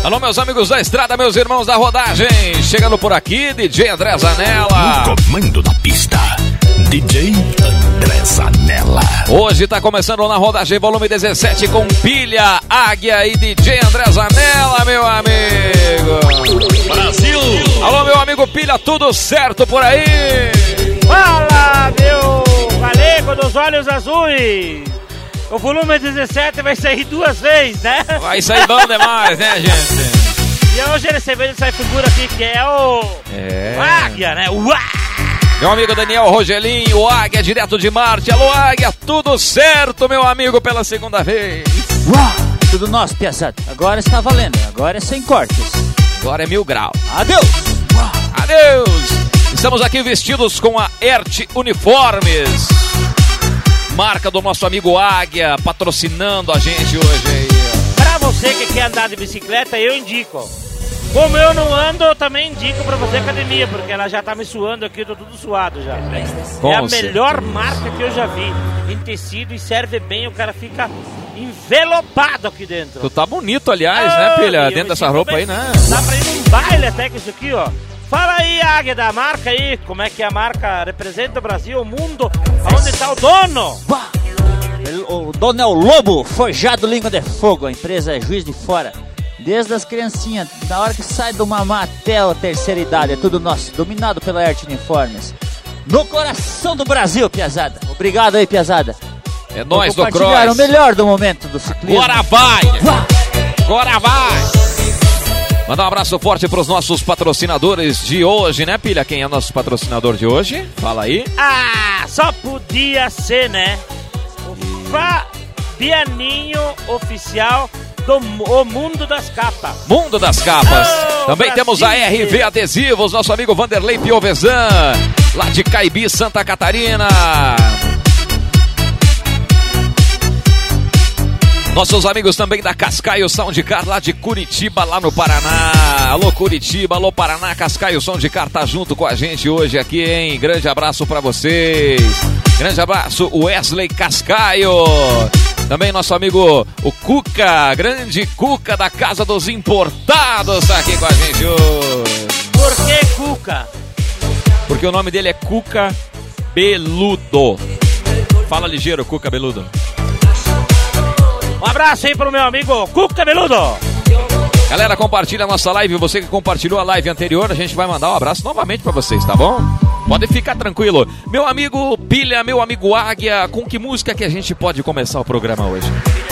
Alô, meus amigos da estrada, meus irmãos da rodagem. Chegando por aqui, DJ André Zanella. No comando da pista, DJ André Zanella. Hoje tá começando na rodagem volume 17 com Pilha, Águia e DJ André Zanella, meu amigo. Brasil! Alô, meu amigo Pilha, tudo certo por aí? Fala, meu galego dos olhos azuis. O volume 17 vai sair 2 vezes, né? Vai sair bom demais, né, gente? E hoje recebendo essa figura aqui que é o Águia, né? Meu amigo Daniel Rogelinho, o Águia, direto de Marte. Alô, Águia, tudo certo, meu amigo, pela segunda vez. Tudo nosso, piazada. Agora está valendo, agora é sem cortes. Agora é 1000 graus. Adeus! Adeus! Estamos aqui vestidos com a ERT Uniformes, marca do nosso amigo Águia, patrocinando a gente hoje aí. Pra você que quer andar de bicicleta, eu indico. Como eu não ando, eu também indico pra fazer academia, porque ela já tá me suando aqui, eu tô tudo suado já. É a melhor marca que eu já vi em tecido e serve bem, o cara fica envelopado aqui dentro. Tu tá bonito, aliás, né, Pilha? Dentro dessa roupa aí, né? Dá pra ir num baile até com isso aqui, ó. Fala aí, Águia, da marca aí, como é que a marca representa o Brasil, o mundo, aonde tá o dono? O dono é o Lobo, Forjado Língua de Fogo, a empresa é Juiz de Fora. Desde as criancinhas, da hora que sai do mamá até a terceira idade, é tudo nosso, dominado pela ERT Uniformes. No coração do Brasil, piazada. Obrigado aí, piazada. É nóis do Cross. O melhor do momento do ciclismo. Agora vai! Agora vai! Mandar um abraço forte para os nossos patrocinadores de hoje, né, Pilha? Quem é o nosso patrocinador de hoje? Fala aí. Ah, só podia ser, né? O Fabianinho Oficial do O Mundo das Capas. Mundo das Capas. Também Brasil. temos a RV Adesivos, nosso amigo Vanderlei Piovesan, lá de Caibi, Santa Catarina. Nossos amigos também da Cascaio Soundcar, lá de Curitiba, lá no Paraná. Alô, Curitiba, alô, Paraná. Cascaio Soundcar tá junto com a gente hoje aqui, hein? Grande abraço pra vocês. Grande abraço, Wesley Cascaio. Também nosso amigo, o Cuca, grande Cuca da Casa dos Importados, tá aqui com a gente hoje. Por que Cuca? Porque o nome dele é Cuca Beludo. Fala ligeiro, Cuca Beludo. Um abraço aí pro meu amigo Cuca Beludo. Galera, compartilha a nossa live. Você que compartilhou a live anterior, a gente vai mandar um abraço novamente pra vocês, tá bom? Pode ficar tranquilo. Meu amigo Pilha, meu amigo Águia, com que música que a gente pode começar o programa hoje?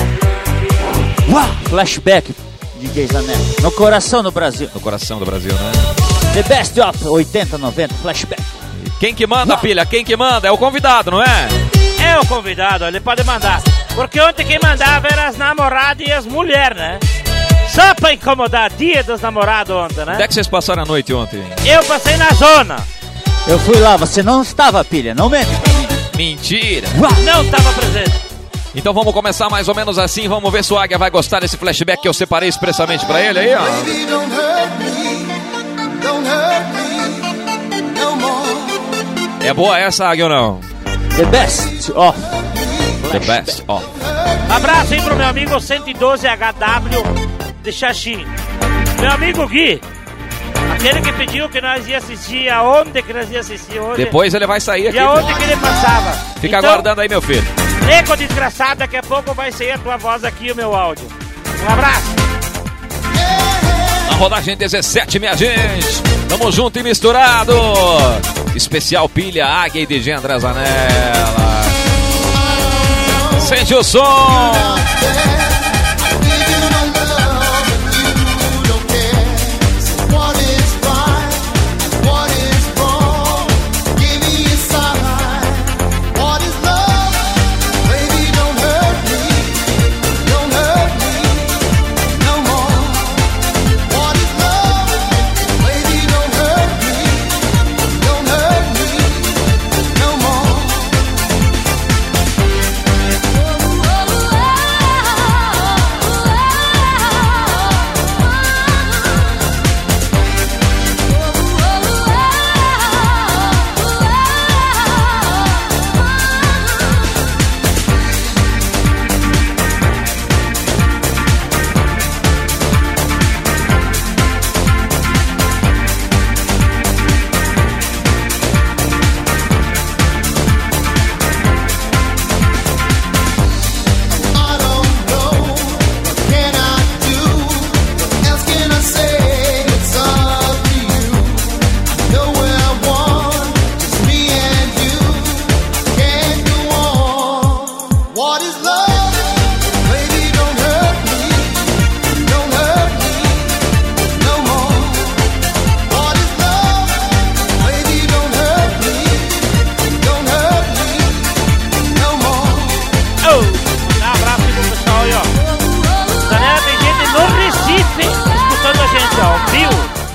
Flashback, DJ Zanella. No coração do Brasil. No coração do Brasil, né? The Best of 80, 90, Flashback. Quem que manda, Pilha? Quem que manda? É o convidado, não é? É o convidado, ele pode mandar. Porque ontem quem mandava eram as namoradas e as mulheres, né? Só pra incomodar, dia dos namorados ontem, né? Onde é que vocês passaram a noite ontem? Eu passei na zona. Eu fui lá, você não estava, Pilha, não mente pra mim. Mentira. Não estava presente. Então vamos começar mais ou menos assim. Vamos ver se o Águia vai gostar desse flashback que eu separei expressamente pra ele aí, ó. É boa essa, Águia, ou não? The Best of. The Best of. Abraço aí pro meu amigo 112HW de Xaxim. Meu amigo Gui. Aquele que pediu que nós ia assistir, aonde que nós ia assistir hoje. Depois ele vai sair aqui. E aonde que ele passava. Fica então, aguardando aí, meu filho. Nego desgraçado, daqui a pouco vai sair a tua voz aqui, o meu áudio. Um abraço. Na rodagem 17, minha gente. Tamo junto e misturado. Especial Pilha, Águia e DJ André Zanella. Sente o som.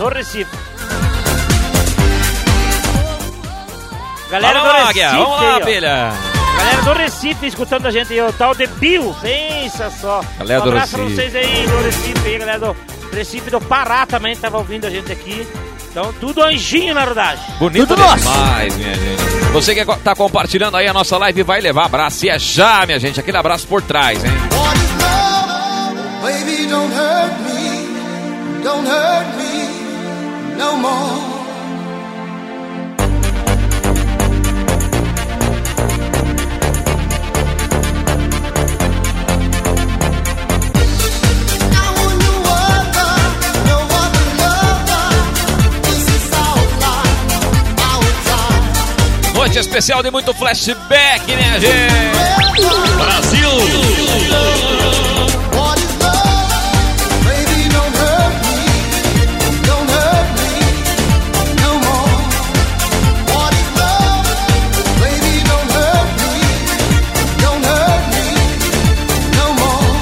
no Recife. Galera Vamos do lá, Recife, vamos lá, aí, filha. Galera do Recife escutando a gente aí, o tal de Bill, pensa só. Galera Um do abraço Recife. pra vocês aí do Recife, aí, galera do Recife do Pará também tava ouvindo a gente aqui. Então, tudo anjinho na verdade. Bonito Tudo nosso. demais, minha gente. Você que tá compartilhando aí a nossa live vai levar abraço. E é já, minha gente, aquele abraço por trás, hein? What is love? Baby, don't hurt me no more. Noite especial de muito flashback, minha gente. Brasil! What is love? Baby, don't hurt me no more. What is love? Baby, don't hurt me no more.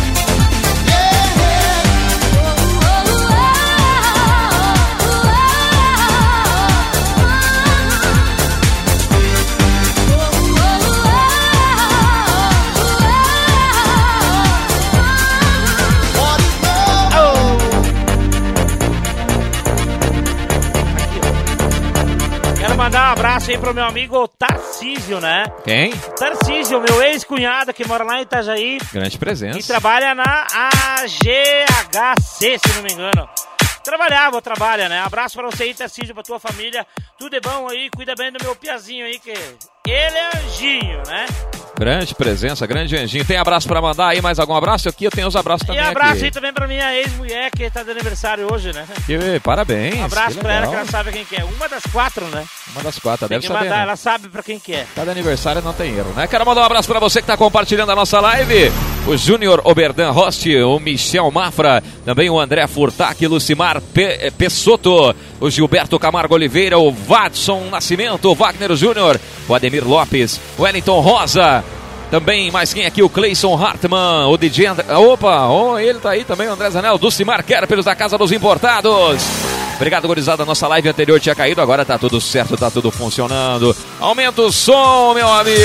Quero mandar um abraço aí pro meu amigo Tarcísio, né? Quem? Tarcísio, meu ex-cunhado que mora lá em Itajaí Grande presença. e trabalha na AGHC, se não me engano. Trabalhava ou trabalha, né? Abraço pra você aí, Tarcísio, pra tua família. Tudo é bom aí, cuida bem do meu piazinho aí, que ele é anjinho, né? Grande presença, grande anjinho. Tem abraço pra mandar aí, mais algum abraço? Aqui eu tenho os abraços E também abraço aqui. aí também pra minha ex-mulher que tá de aniversário hoje, né? Parabéns. Um abraço que pra ela legal. que ela sabe quem que é. Uma das 4, né? Uma das 4, Tem deve que saber. mandar, Né? ela sabe pra quem que é. Cada aniversário não tem erro, né? Quero mandar um abraço pra você que tá compartilhando a nossa live. O Júnior Oberdan Rosti, o Michel Mafra, também o André Furtac, Lucimar Pessotto, o Gilberto Camargo Oliveira, o Watson Nascimento, o Wagner Júnior, o Ademir Lopes, o Wellington Rosa. Também mais quem aqui? O Cleison Hartmann, o DJ André... Opa, ele tá aí também, o André Zanel, Dulcimar Kerperos da Casa dos Importados. Obrigado, gurizada. Nossa live anterior tinha caído, agora tá tudo certo, tá tudo funcionando. Aumenta o som, meu amigo.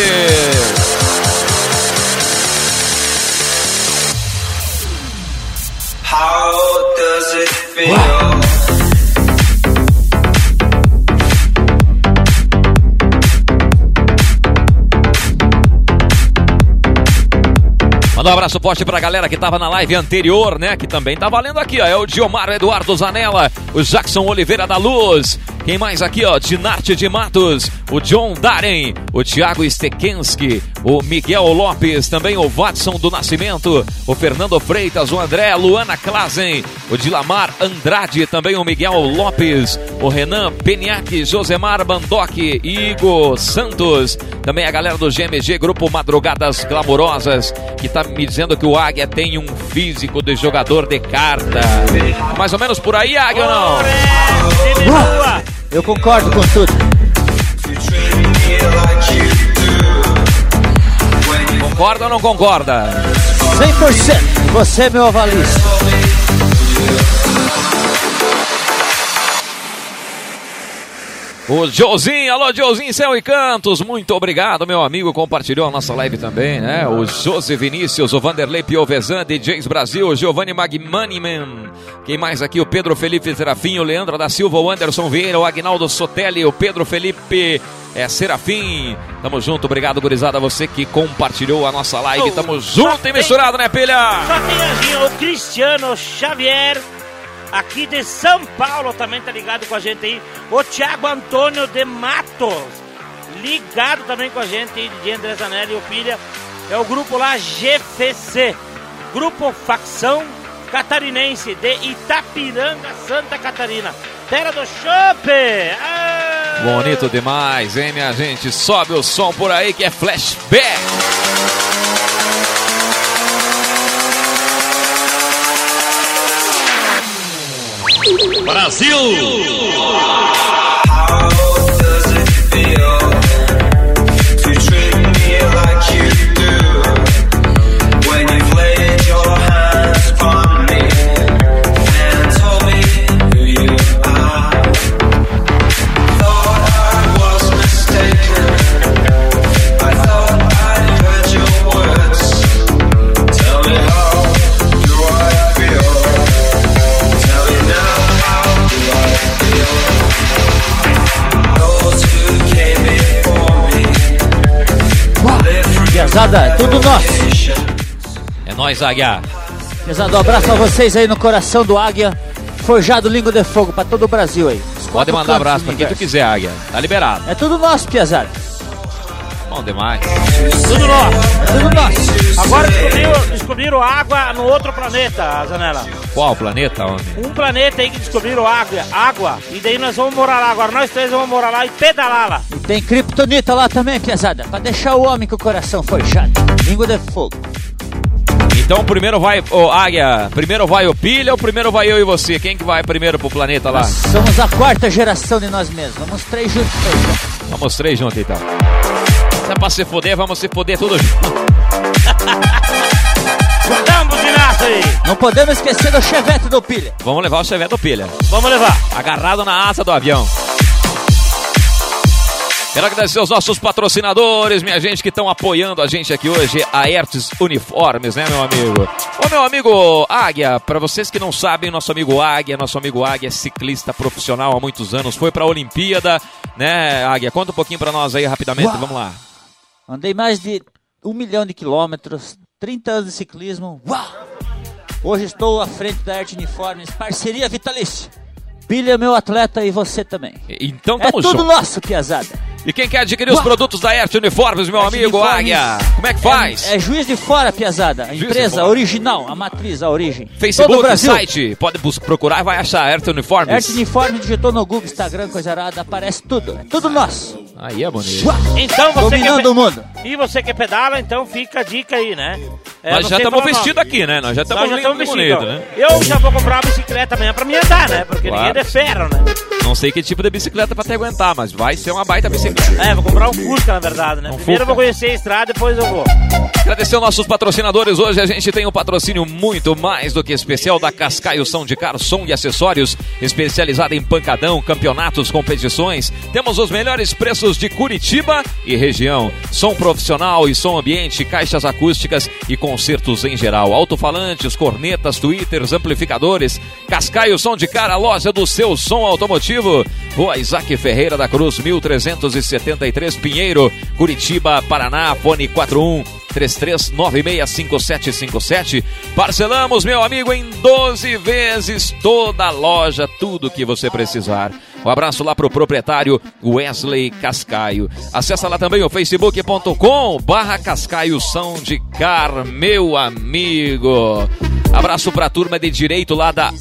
How does it feel? Manda um abraço forte pra galera que tava na live anterior, né? Que também tá valendo aqui, ó. É o Diomar Eduardo Zanella, o Jackson Oliveira da Luz. Quem mais aqui, ó? Dinarte de Matos, o John Daren, o Thiago Stekensky, o Miguel Lopes, também o Watson do Nascimento, o Fernando Freitas, o André, a Luana Klazen, o Dilamar Andrade, também o Miguel Lopes, o Renan Peniac, Josemar Bandoc, Igor Santos, também a galera do GMG, Grupo Madrugadas Glamurosas, que tá me dizendo que o Águia tem um físico de jogador de carta. Mais ou menos por aí, Águia, ou não? Eu concordo com tudo. Concorda ou não concorda? 100%. Você é meu avalista. O Josinho, alô Josinho, Céu e Cantos, muito obrigado, meu amigo, compartilhou a nossa live também, né? O José Vinícius, o Vanderlei Piovesan, DJs Brasil, o Giovanni Magmaniman, quem mais aqui? O Pedro Felipe Serafim, o Leandro da Silva, o Anderson Vieira, o Agnaldo Sotelli, o Pedro Felipe Serafim, tamo junto, obrigado, gurizada, você que compartilhou a nossa live, tamo junto e misturado, né, pilha? Só tem anjinho, o Cristiano Xavier, aqui de São Paulo, também tá ligado com a gente aí. O Thiago Antônio de Matos, ligado também com a gente aí, de André Zanelli e o Pilha. É o grupo lá GFC, Grupo Facção Catarinense de Itapiranga, Santa Catarina. Terra do Chope! Bonito demais, hein, minha gente? Sobe o som por aí que é flashback. Brasil! How does it feel to treat me like you do when you've laid your hands upon me and told me who you piazada, é tudo nosso. É nóis, Águia. Pesado, um abraço a vocês aí no coração do Águia. Forjado Língua de Fogo pra todo o Brasil aí. Pode mandar abraço pra quem tu quiser, Águia. Tá liberado. É tudo nosso, piazada. Bom demais. Tudo nosso. É tudo nosso. Agora descobriram água no outro planeta, Zanella. Qual planeta, homem? Um planeta aí que descobriram água. E daí nós vamos morar lá. Agora nós três vamos morar lá e pedalar lá. E tem Kryptonita lá também, piazada. Pra deixar o homem com o coração forjado. Língua de Fogo. Então primeiro vai, Águia, primeiro vai o Pilha ou primeiro vai eu e você? Quem que vai primeiro pro planeta lá? Nós somos a 4ª geração de nós mesmos. Vamos 3 juntos, forjado. Vamos 3 juntos então. Se é pra se foder, vamos se foder tudo junto. Dá um buzinaço aí. Não podemos esquecer do chevette do Pilha. Vamos levar o Chevette do Pilha. Vamos levar. Agarrado na asa do avião. Quero agradecer aos nossos patrocinadores, minha gente, que estão apoiando a gente aqui hoje, a Hertz Uniformes, né, meu amigo? Ô, meu amigo Águia, para vocês que não sabem, nosso amigo Águia é ciclista profissional há muitos anos, foi pra Olimpíada, né, Águia? Conta um pouquinho pra nós aí, rapidamente, vamos lá. Andei mais de 1 milhão de quilômetros, 30 anos de ciclismo. Uau! Hoje estou à frente da Hertz Uniformes, parceria vitalícia. Pilha é meu atleta e você também. Então É tamo tudo junto. nosso, piazada. E quem quer adquirir os produtos da Hertz Uniformes, meu Hertz amigo Uniformes Águia, como é que faz? É Juiz de Fora, piazada. A Juiz de empresa Fora. original, a matriz, a origem. Todo o Facebook, Brasil. site, pode procurar e vai achar Hertz Uniformes. Hertz Uniforme, digitou no Google, Instagram, coisa arada, aparece tudo. É tudo nosso. Aí é bonito. Uau! Então você Dominando o mundo. E você que pedala, então fica a dica aí, né? Nós não já sei estamos falar o vestidos nome. aqui, né? Nós já Nós estamos já estamos bonito, vestidos. né? Eu já vou comprar uma bicicleta amanhã pra me andar, né? Porque Claro. ninguém é de ferro, né? Não sei que tipo de bicicleta pra te aguentar, mas vai ser uma baita bicicleta. É, vou comprar um Fusca, na verdade, né? Um Primeiro eu vou Fusca. conhecer a estrada, depois eu vou. Agradecer aos nossos patrocinadores. Hoje a gente tem um patrocínio muito mais do que especial da Cascaio Som de Car, som e acessórios, especializada em pancadão, campeonatos, competições. Temos os melhores preços de Curitiba e região. Som profissional e som ambiente, caixas acústicas e concertos em geral. Alto-falantes, cornetas, tweeters, amplificadores. Cascaio Som de Car, a loja do seu som automotivo. Rua Isaac Ferreira da Cruz, 1373, Pinheiro, Curitiba, Paraná. Fone 41-3396-5757. Parcelamos, meu amigo, em 12 vezes toda a loja, tudo que você precisar. Um abraço lá pro proprietário Wesley Cascaio. Acessa lá também o facebook.com/Cascaio Som de Car, meu amigo. Abraço pra turma de direito lá da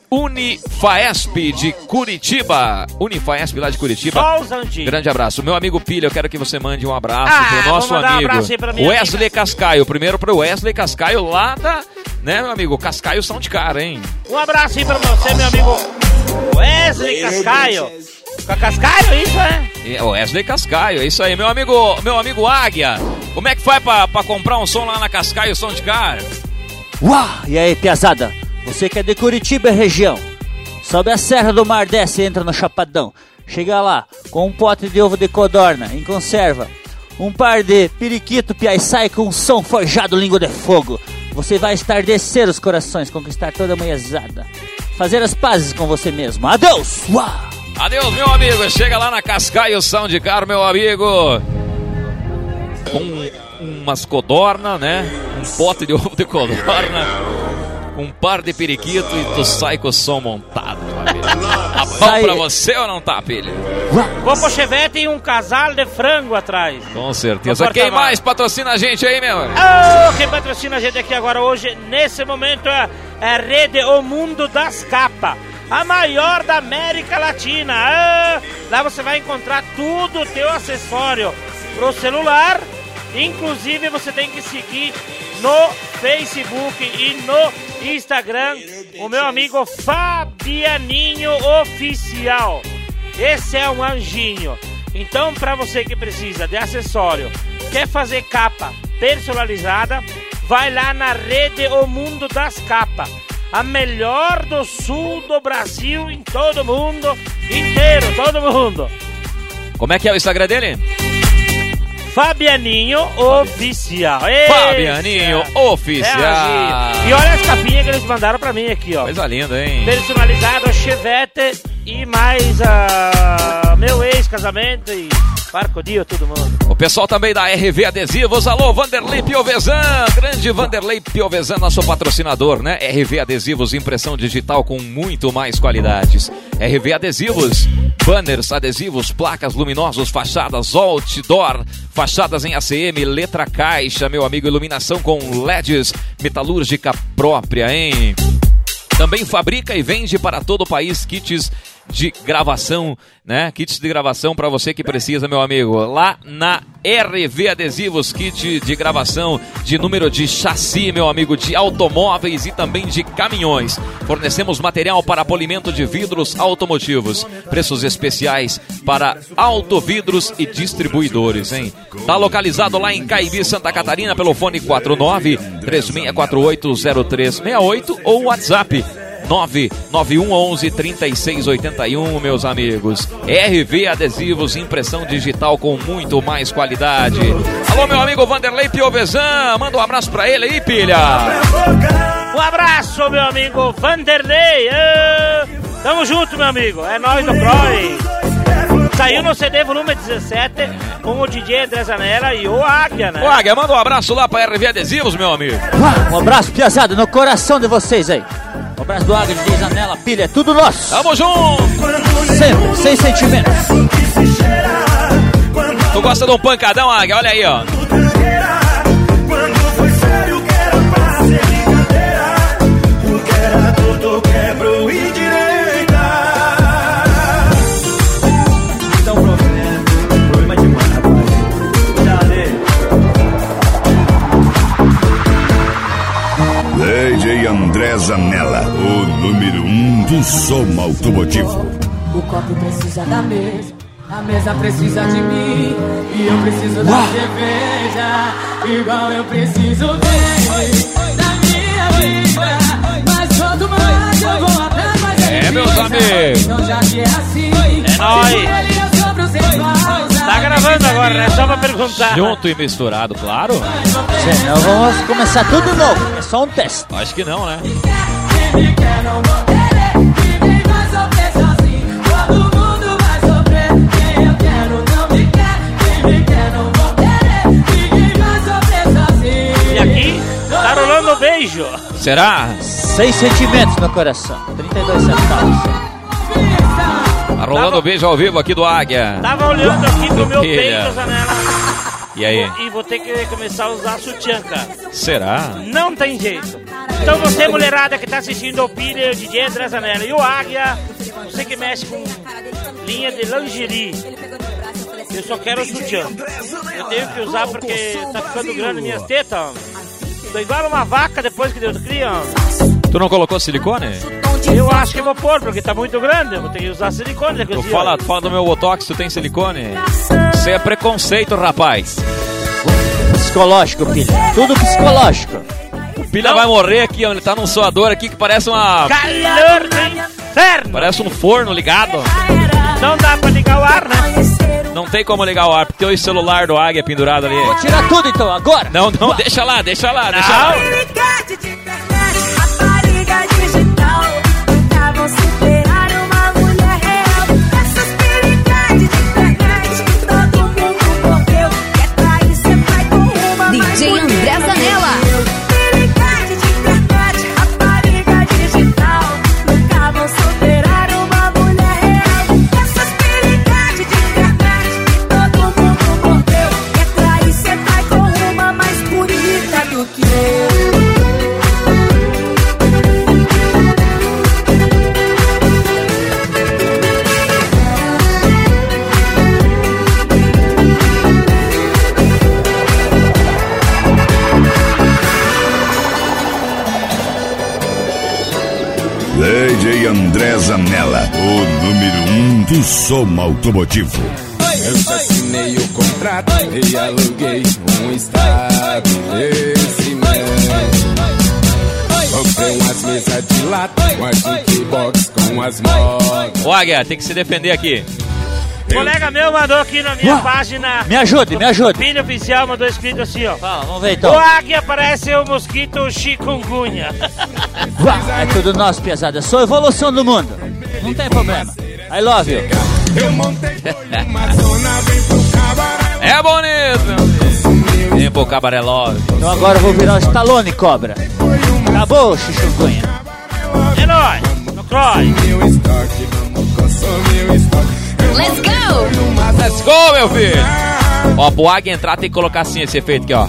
Unifaesp de Curitiba. Unifaesp lá de Curitiba. Só os antigos. Grande abraço. Meu amigo Pilha, eu quero que você mande um abraço pro vou nosso mandar um amigo abraço aí pra minha Wesley Cascaio. Primeiro pro Wesley Cascaio lá da, né, meu amigo? Cascaio São de Cara, hein? Um abraço aí pra você, meu amigo Wesley Cascaio. Com a Cascaio, isso, É, Wesley Cascaio, é isso aí. Meu amigo Águia, como é que faz pra comprar um som lá na Cascaio São de Cara? Uau! E aí, piazada? Você que é de Curitiba e região, sobe a Serra do Mar, desce e entra no Chapadão. Chega lá com um pote de ovo de codorna em conserva, um par de periquito pia e sai com um som forjado língua de fogo. Você vai estardecer os corações, conquistar toda a mulherzada, fazer as pazes com você mesmo. Adeus! Uau! Adeus, meu amigo. Chega lá na Cascaio São de Cara, meu amigo. Com umas codorna, né? Um pote de ovo de codorna, um par de periquito e tu sai com o som montado, meu amigo. Tá bom Sai. pra você ou não tá, Pilha? Vou pro Chevette e um casal de frango atrás. Com certeza. No Quem porta-malas. mais patrocina a gente aí, meu? Quem patrocina a gente aqui agora hoje, nesse momento, é a Rede O Mundo das Capas, a maior da América Latina. Lá você vai encontrar tudo o teu acessório pro celular. Inclusive você tem que seguir no Facebook e no Instagram o meu amigo Fabianinho Oficial. Esse é um anjinho. Então, para você que precisa de acessório, quer fazer capa personalizada, vai lá na Rede O Mundo das Capas, a melhor do sul do Brasil, em todo mundo inteiro, todo mundo. Como é que é o Instagram dele? Fabianinho Oficial. Fabianinho Oficial. E olha as capinhas que eles mandaram pra mim aqui, ó. Coisa linda, hein? Personalizado, Chevette e mais meu ex-casamento e Parcodio, todo mundo. O pessoal também da RV Adesivos, alô, Vanderlei Piovesan, grande Vanderlei Piovesan, nosso patrocinador, né? RV Adesivos, impressão digital com muito mais qualidades. RV Adesivos, banners, adesivos, placas, luminosos, fachadas, outdoor, fachadas em ACM, letra caixa, meu amigo, iluminação com LEDs, metalúrgica própria, hein? Também fabrica e vende para todo o país kits de gravação, né? Kits de gravação para você que precisa, meu amigo. Lá na RV Adesivos, kit de gravação de número de chassi, meu amigo, de automóveis e também de caminhões. Fornecemos material para polimento de vidros automotivos. Preços especiais para autovidros e distribuidores, hein? Tá localizado lá em Caibi, Santa Catarina, pelo fone 49-3648-0368 ou WhatsApp 99111-3681, meus amigos. RV Adesivos, impressão digital com muito mais qualidade. Alô, meu amigo Vanderlei Piovesan, manda um abraço pra ele aí, pilha. Um abraço, meu amigo Vanderlei. Tamo junto, meu amigo. É nóis do Croy. Saiu no CD volume 17 com o DJ André Zanella e o Águia, né? O Águia, manda um abraço lá pra RV Adesivos, meu amigo. Um abraço, piazada, no coração de vocês aí. Um abraço do Águia, DJ Zanella, pilha, é tudo nosso. Tamo junto. Sempre, sem sentimentos. Tu gosta de um pancadão, Águia? Olha aí, ó. DJ André Zanella, o número 1 do som automotivo. O copo precisa da mesa, a mesa precisa de mim, e eu preciso da cerveja, igual eu preciso dele, da minha vida. Mas quanto mais eu vou atrás, mais ele meus fica. amigos. Então já que é assim, É nóis. Tá gravando agora, né? Só pra perguntar. Junto e misturado, claro. Senão vamos começar tudo novo, é só um teste. Acho que não, né? Quem me quer não vou querer, ninguém vai sofrer sozinho, todo mundo vai sofrer. Quem eu quero não me quer, quem me quer não vou querer, ninguém vai sofrer sozinho. E aqui, tá rolando beijo. Será? Sem sentimentos no coração, 32 centavos. Tá rolando beijo ao vivo aqui do Águia. Tava olhando aqui pro meu Filha. peito, Zanella. E aí? E vou ter que começar a usar sutiã, cara. Será? Não tem jeito. Então você, mulherada que tá assistindo o Pilha, o DJ André Zanella e o Águia, você que mexe com linha de lingerie, eu só quero sutiã. Eu tenho que usar porque tá ficando grande minhas tetas, ó. Tô igual uma vaca depois que Deus cria, ó. Tu não colocou silicone? Eu acho que eu vou pôr, porque tá muito grande. Eu vou ter que usar silicone. Tu fala do meu botox, tu tem silicone? Isso é preconceito, rapaz. Psicológico, pilha, tudo psicológico. O pilha vai morrer aqui, ó. Ele tá num suador aqui que parece uma... Calor do inferno. Parece um forno ligado. Não dá pra ligar o ar, né? Não tem como ligar o ar, porque tem o celular do Águia pendurado ali. Vou tirar tudo então, agora. Não, deixa lá, deixa lá. DJ André Zanella. DJ André Zanella, o número 1 do som automotivo. Eu já assinei o contrato e aluguei um estabelecimento. Comprei umas mesas de lata, uma jukebox com as modas. Ô Águia, tem que se defender aqui. Um colega meu mandou aqui na minha página. Me ajude. Pilha oficial mandou escrito assim, ó. Fala, vamos ver então. O Águia parece o mosquito chikungunya. É tudo nosso, pesado. Eu sou a evolução do mundo. Não tem problema. I love you. Eu montei uma zona, vem pro carro. fica bonito, meu amigo. Vem pro Cabaré Love. Então agora eu vou virar o Stallone, cobra. Acabou, chuchungunha. É nóis, no Croy. Let's go! Let's go, meu filho. Ó, pro Águia entrar tem que colocar assim esse efeito aqui, ó.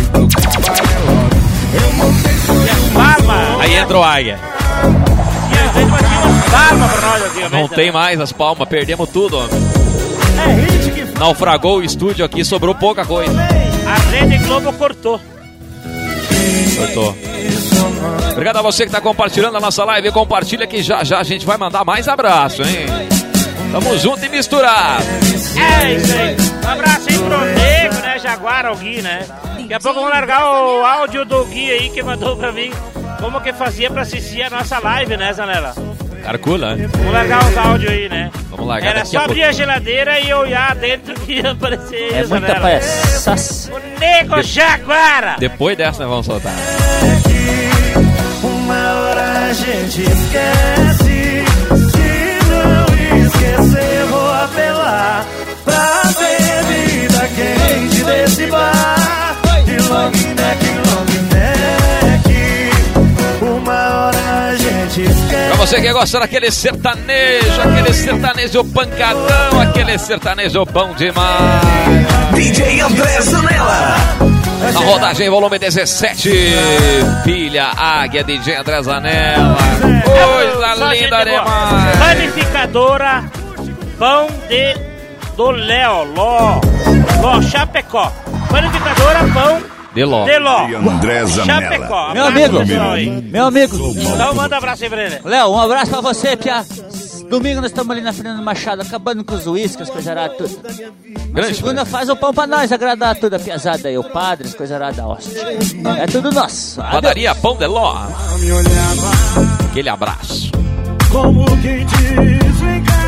Palma. Aí entra o Águia. E a gente vai ter umas palmas pra nós antigamente. Não tem mais as palmas, perdemos tudo, homem. É hit que Naufragou o estúdio aqui, sobrou pouca coisa. a Rede Globo cortou. Cortou. Obrigado a você que tá compartilhando a nossa live. Compartilha que já já a gente vai mandar mais abraço, hein? Tamo junto e misturado. É isso aí. Um abraço aí pro Nego, né? Jaguar, ao Gui, né? Daqui a pouco vamos largar o áudio do Gui aí que mandou pra mim como que fazia pra assistir a nossa live, né, Zanella? Carcula, né? Vamos largar os áudios aí, né? Vamos largar Era daqui só a abrir pouco. a geladeira e olhar dentro que ia aparecer É isso, muita né? palhaçaça. O Nego Jaguara! Depois dessa nós vamos soltar. Uma hora a gente esquece. Se não esquecer, vou apelar pra bebida quente desse bar. De long neck, uma hora a gente esquece. Pra você que gosta daquele sertanejo pancadão, aquele sertanejo bom demais. DJ André Zanella. Na rodagem, volume 17. Filha Águia, DJ André Zanella. Coisa Só linda gente boa. demais. Panificadora Pão do Léo, Ló Chapecó. Panificadora Pão De Ló. de Ló. André Zanella. Chapecó. Meu Abraço, amigo, pessoal aí. meu amigo. Então manda um abraço aí pra ele. Léo, um abraço pra você, Pia. Domingo nós estamos ali na Fernando Machado, acabando com os uísques, as coisas aradas, tudo. Grande Segunda faz o pão pra nós, agradar toda a piazada aí, o padre, as coisas aradas da hóstia. É tudo nosso. Adeus. Padaria Pão de Ló. Aquele abraço. Como quem diz, vem cá.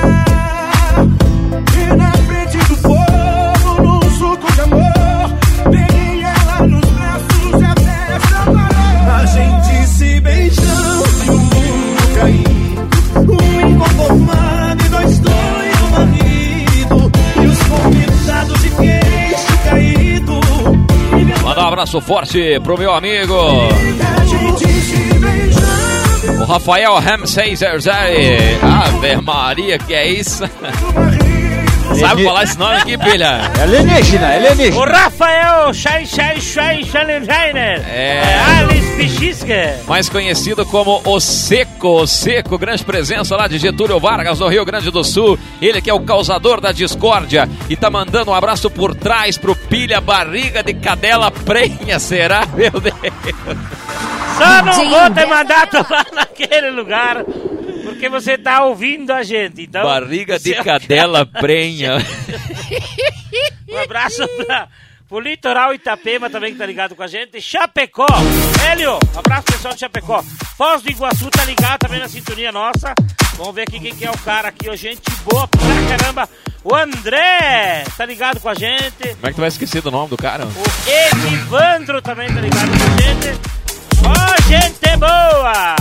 E na frente do povo, num suco de amor, peguei ela nos braços e até separou. A gente se beijando e o mundo caindo. Um inconformado e dois doidos marido. E os convidados de queixo caído. Manda um abraço forte pro meu amigo A gente se beijando. o Rafael Ramsey Zerzeri. Ave Maria, que é isso? Sabe falar esse nome aqui, filha? É alienígena, é O alienígena. Rafael Schallenheiner. É. Alice Pichiske. Mais conhecido como o Seco, grande presença lá de Getúlio Vargas, no Rio Grande do Sul. Ele que é o causador da discórdia e tá mandando um abraço por trás pro Pilha Barriga de Cadela Prenha, será? Meu Deus. Só não vou ter mandado lá naquele lugar porque você tá ouvindo a gente. Então, Barriga de se- Cadela Prenha. Um abraço pro Litoral Itapema também que tá ligado com a gente. Chapecó. Hélio, abraço pessoal de Chapecó. Foz do Iguaçu tá ligado também na sintonia nossa. Vamos ver aqui quem que é o cara aqui, ó. Gente boa pra caramba. O André tá ligado com a gente. Como é que tu vai esquecer do nome do cara? O Edivandro também tá ligado com a gente. Ó, gente boa!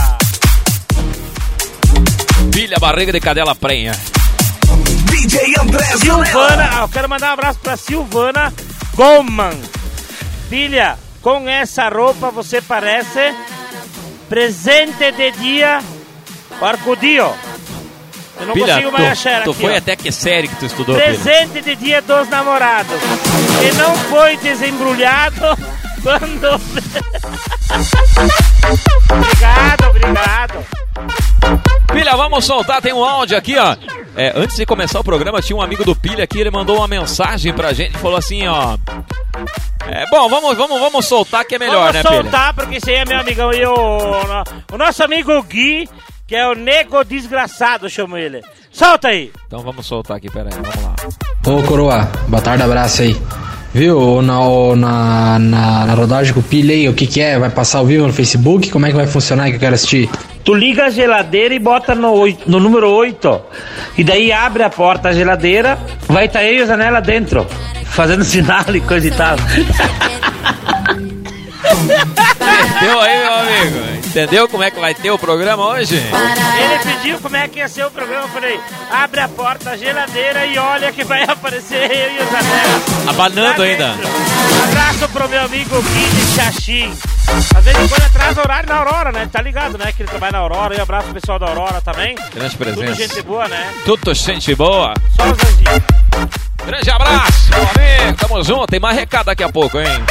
Pilha Barriga de Cadela Prenha. DJ André Zanella. Silvana, eu quero mandar um abraço pra Silvana Goman. Filha, com essa roupa você parece presente de dia Arcodio. Eu não Pilha, consigo mais achar tu aqui. foi ó. até que série que tu estudou, Pilha? Presente de dia dos namorados. Que não foi desembrulhado quando... Obrigado. Pilha, vamos soltar, tem um áudio aqui, ó. Antes de começar o programa, tinha um amigo do Pilha aqui, ele mandou uma mensagem pra gente, falou assim, ó. Bom, vamos soltar que é melhor, né, Vamos Pilha? soltar, porque esse aí é meu amigão. E o nosso amigo Gui, que é o Nego Desgraçado, eu chamo ele. Solta aí. Então vamos soltar aqui, peraí, vamos lá. Ô Coroa, boa tarde, abraço aí. Viu, na rodagem com o Pilha aí, o que é? Vai passar ao vivo no Facebook? Como é que vai funcionar que eu quero assistir? Tu liga a geladeira e bota no número 8. E daí abre a porta da geladeira, vai estar eu e a Zanella dentro, fazendo sinal e coisa e tal. Entendeu aí, meu amigo? Entendeu como é que vai ter o programa hoje? Ele pediu como é que ia ser o programa. Eu falei, abre a porta da geladeira e olha que vai aparecer eu e o Zanella. Abanando ainda. Um abraço pro meu amigo Guilherme Xaxim. Às vezes quando atrasa o horário na Aurora, né? Tá ligado, né? Que ele trabalha na Aurora. E um abraço pro pessoal da Aurora também. Grande presença. Tudo gente boa, né? Tudo gente boa. Só os anjinhos. Grande abraço, meu amigo. Tamo junto. Tem mais recado daqui a pouco, hein?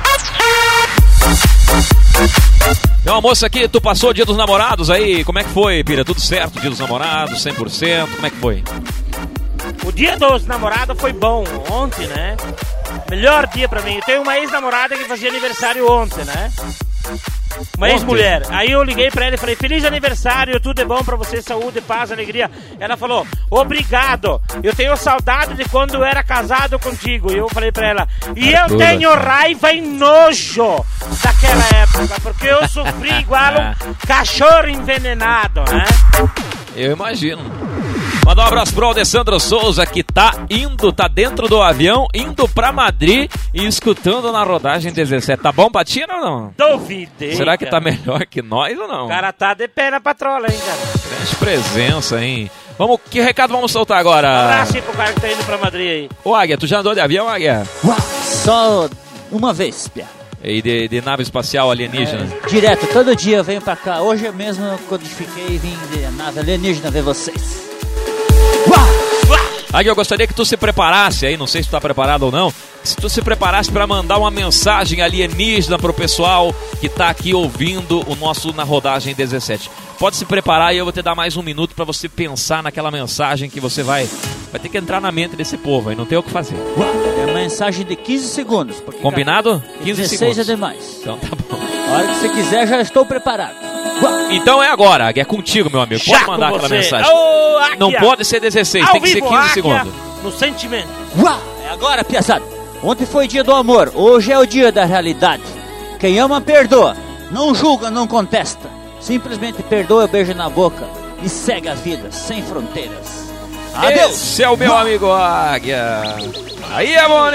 Tem uma moça aqui, tu passou o dia dos namorados aí, como é que foi, Pira? Tudo certo, dia dos namorados, 100%, como é que foi? O dia dos namorados foi bom, ontem, né? Melhor dia pra mim. Eu tenho uma ex-namorada que fazia aniversário ontem, né? Uma ex-mulher. Aí eu liguei pra ela e falei, feliz aniversário, tudo é bom pra você, saúde, paz, alegria. Ela falou, obrigado, eu tenho saudade de quando eu era casado contigo. E eu falei pra ela, e eu tenho raiva e nojo daquela época, porque eu sofri igual um cachorro envenenado, né? Eu imagino. Mandar um abraço pro Alessandro Souza, que tá dentro do avião, indo pra Madrid e escutando na rodagem 17. Tá bom pra ti ou não? Duvidei. Será que tá melhor que nós ou não? O cara tá de pé na patrola, hein, cara? Grande presença, hein? Vamos, que recado vamos soltar agora? Um abraço aí pro cara que tá indo pra Madrid aí. Ô, Águia, tu já andou de avião, Águia? Só uma vez, Pia. E de nave espacial alienígena? Direto, todo dia eu venho pra cá. Hoje mesmo eu codifiquei e vim de nave alienígena ver vocês. Águia, eu gostaria que tu se preparasse aí, não sei se tu tá preparado ou não, se tu se preparasse para mandar uma mensagem alienígena pro pessoal que tá aqui ouvindo o nosso Na Rodagem 17. Pode se preparar e eu vou te dar mais um minuto para você pensar naquela mensagem que você vai ter que entrar na mente desse povo aí, não tem o que fazer. É uma mensagem de 15 segundos. Combinado? 15 segundos. 16 é demais. Então tá bom. A hora que você quiser, já estou preparado. Então é agora, Águia, é contigo, meu amigo. Pode mandar aquela mensagem. Não pode ser 16, tem que ser 15 segundos. No sentimento. É agora, piazada. Ontem foi dia do amor, hoje é o dia da realidade. Quem ama, perdoa. Não julga, não contesta. Simplesmente perdoa, beija na boca e segue a vida, sem fronteiras. Adeus. Esse é o meu amigo Águia. Aí, amore!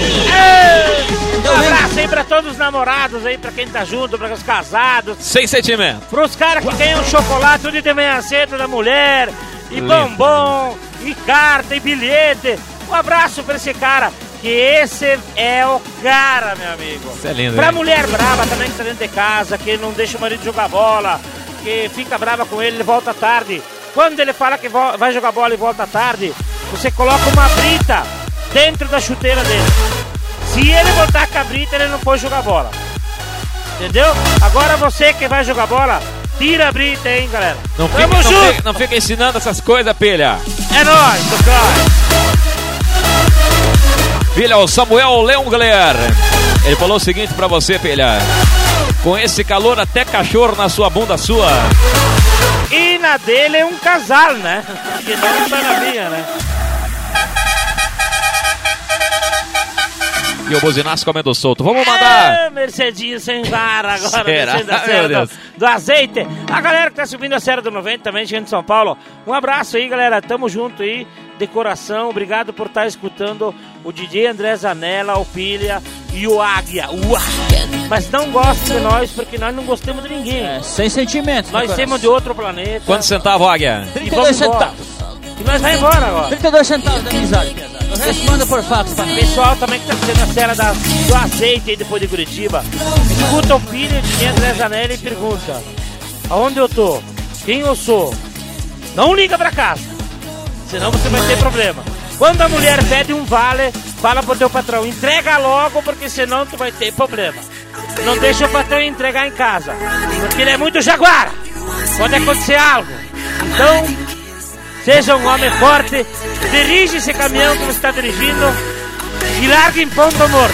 Um abraço aí pra todos os namorados aí, pra quem tá junto, pra os casados. Sem sentimento. Pros caras que ganham chocolate tudo de manhã cedo da mulher, e bombom, e carta, e bilhete. Um abraço pra esse cara, que esse é o cara, meu amigo. Isso é lindo, pra hein? mulher brava também que tá dentro de casa, que não deixa o marido jogar bola, que fica brava com ele volta tarde. Quando ele fala que vai jogar bola e volta tarde, você coloca uma brita dentro da chuteira dele. Se ele botar a cabrita, ele não pode jogar bola. Entendeu? Agora você que vai jogar bola, tira a brita, hein, galera. Não fica ensinando essas coisas, pilha. É nóis, tocai. Pilha, o Samuel Leongler. Ele falou o seguinte pra você, pilha. Com esse calor, até cachorro na sua bunda sua. E na dele é um casal, né? Que não tá na minha, né? E o buzinaço comendo solto. Vamos mandar. Mercedinho sem vara agora. Será? Descendo a serra do azeite. A galera que tá subindo a Serra do 90 também, gente de São Paulo. Um abraço aí, galera. Tamo junto aí, de coração. Obrigado por estar escutando o DJ André Zanella, o Pilha e o Águia. Mas não gostem de nós, porque nós não gostamos de ninguém. Sem sentimentos. Nós somos de outro planeta. Quantos centavos, Águia? 32 centavos. E nós vamos embora agora. 32 centavos da amizade, pesado. O resto manda por fax pra mim. Pessoal também que tá fazendo a Serra do Azeite aí depois de Curitiba, escuta o filho de André Zanella e pergunta: aonde eu tô? Quem eu sou? Não liga pra casa, senão você vai ter problema. Quando a mulher pede um vale, fala pro teu patrão, entrega logo, porque senão tu vai ter problema. Não deixa o patrão entregar em casa, porque ele é muito jaguar. Pode acontecer algo. Então, seja um homem forte, dirige esse caminhão que você está dirigindo e larga em ponto morto.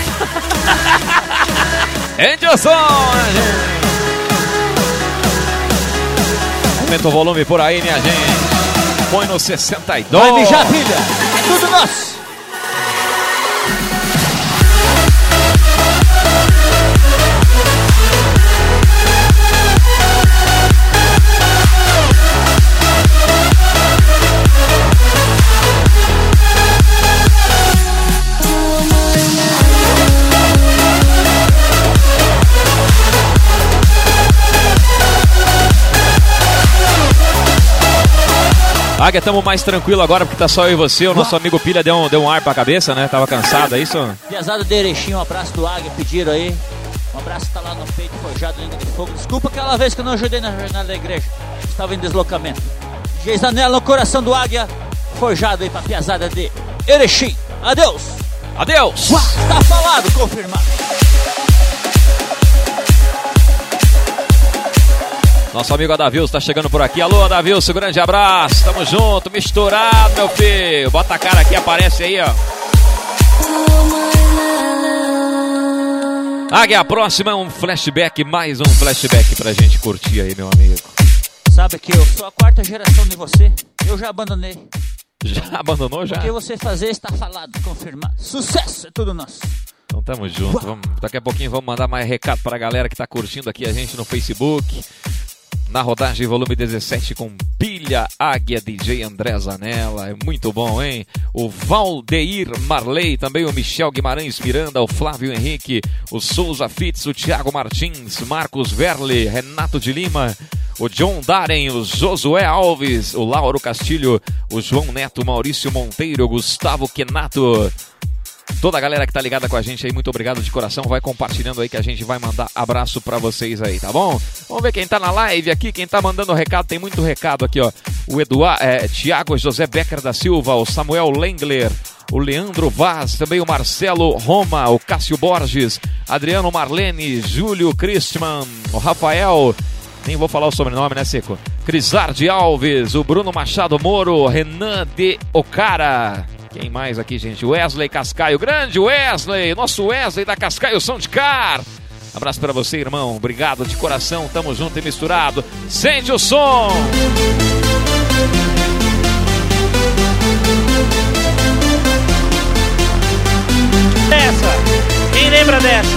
Enche o som! Aumenta o volume por aí, minha gente. Põe no 62. Vai mijar, filha. É tudo nosso. Águia, tamo mais tranquilo agora porque tá só eu e você. O nosso amigo Pilha deu um ar pra cabeça, né? Tava cansado, é isso? Piazada de Erechim, um abraço do Águia, pediram aí. Um abraço tá lá no peito, forjado, língua de fogo. Desculpa aquela vez que eu não ajudei na jornada da igreja. Estava em deslocamento. Geisanela no coração do Águia, forjado aí pra Piazada de Erechim. Adeus! Adeus! Tá falado, confirmado. Nosso amigo Adavilson tá chegando por aqui. Alô, Adavilson, grande abraço. Tamo junto, misturado, meu filho. Bota a cara aqui, aparece aí, ó. Águia, a próxima é um flashback, mais um flashback pra gente curtir aí, meu amigo. Sabe que eu sou a 4ª geração de você. Eu já abandonei. Já abandonou, já? O que você fazer está falado, confirmado. Sucesso, é tudo nosso. Então tamo junto. Daqui a pouquinho vamos mandar mais recado pra galera que tá curtindo aqui a gente no Facebook. Na rodagem, volume 17, com Pilha, Águia, DJ André Zanella. É muito bom, hein? O Valdeir Marley, também o Michel Guimarães Miranda, o Flávio Henrique, o Souza Fitz, o Thiago Martins, Marcos Verle, Renato de Lima, o John Daren, o Josué Alves, o Lauro Castilho, o João Neto, Maurício Monteiro, o Gustavo Kenato. Toda a galera que tá ligada com a gente aí, muito obrigado de coração. Vai compartilhando aí que a gente vai mandar abraço pra vocês aí, tá bom? Vamos ver quem tá na live aqui, quem tá mandando recado. Tem muito recado aqui, ó. O Tiago José Becker da Silva, o Samuel Lengler, o Leandro Vaz, também o Marcelo Roma, o Cássio Borges, Adriano Marlene, Júlio Christman, o Rafael, nem vou falar o sobrenome, né, Seco? Crisardi Alves, o Bruno Machado Moro, Renan de Ocara. Quem mais aqui, gente? Wesley Cascaio, grande Wesley, nosso Wesley da Cascaio Soundcar. Abraço pra você, irmão. Obrigado de coração. Tamo junto e misturado. Sente o som. Essa. Quem lembra dessa?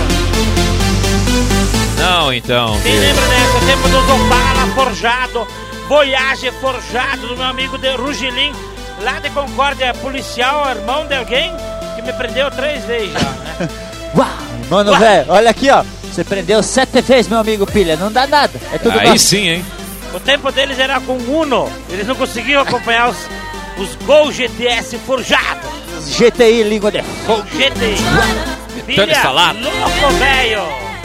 Não, então. Quem lembra dessa? Tempo do Zopala Forjado, Voyage Forjado, do meu amigo de Rugilim. Lá de Concórdia, policial, irmão de alguém que me prendeu 3 vezes já, né? Uau, mano, velho, olha aqui, ó. Você prendeu 7 vezes, meu amigo Pilha, não dá nada. É tudo aí nosso. Sim, hein? O tempo deles era com Uno. Eles não conseguiam acompanhar os Gol GTS forjados. GTI, língua de fogo. GTI. Pilha, louco, velho.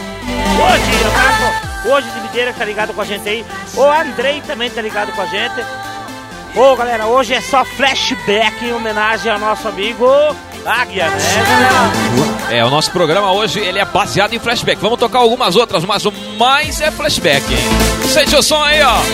Hoje de Videira que tá ligado com a gente aí. O Andrei também tá ligado com a gente. Ô, galera, hoje é só flashback em homenagem ao nosso amigo Águia, né, galera? O nosso programa hoje, ele é baseado em flashback. Vamos tocar algumas outras, mas o mais é flashback, hein? Sente o som aí, ó.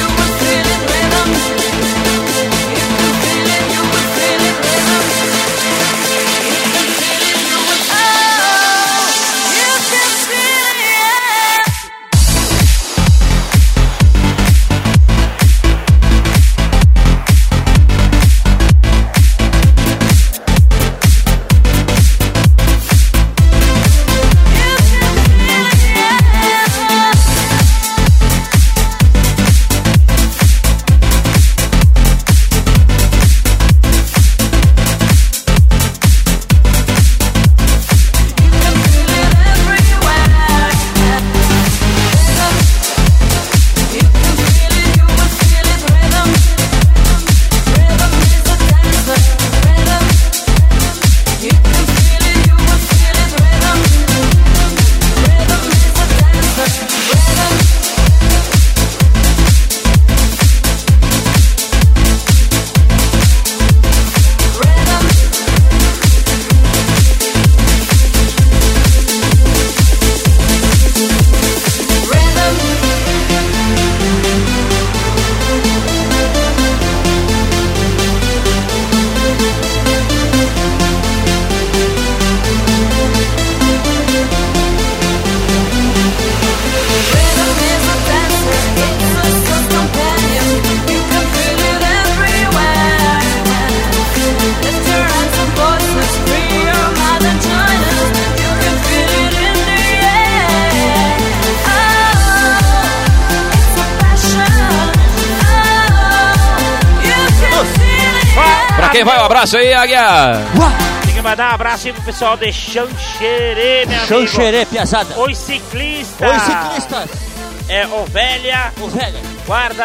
Quem vai um abraço aí, Águia? Tem que mandar um abraço aí pro pessoal de Xanxerê, meu amigo. Xanxerê, piazada. Os ciclistas. Os ciclistas. É Ovelha, Ovelha, Guarda,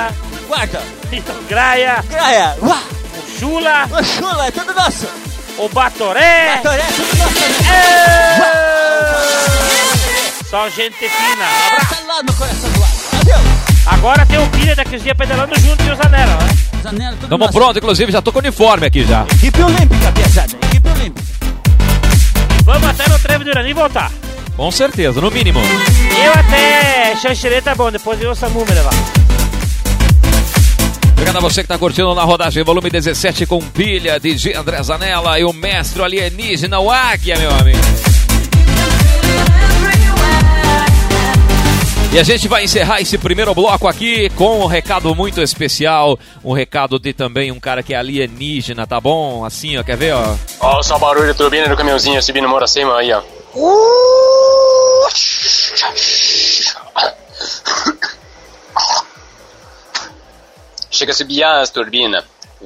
Guarda. o Graia, Graia. Uá. o Chula, O Chula, é tudo nosso. o Batoré. Batoré, é tudo nosso. Só gente fina. Tá lá no coração do ar. Valeu. Agora tem o Pilha daqui uns dias pedalando junto e os Anela, né? Zanella, tudo Tamo nosso. pronto, inclusive, já tô com o uniforme aqui já. Equipe olímpica, pesada. Equipe olímpica. Vamos até no trevo do Irani e voltar. Com certeza, no mínimo. Eu até Xanxerê tá bom, depois eu o Samu me levar. Obrigado a você que tá curtindo na rodagem volume 17 com pilha, DJ André Zanella e o mestre alienígena, o Águia, meu amigo. E a gente vai encerrar esse primeiro bloco aqui com um recado muito especial, um recado de também um cara que é alienígena, tá bom? Assim, ó, quer ver, ó? Ó, só o barulho de turbina do caminhãozinho subindo Moura Cima aí, ó. Chega a subir as turbinas.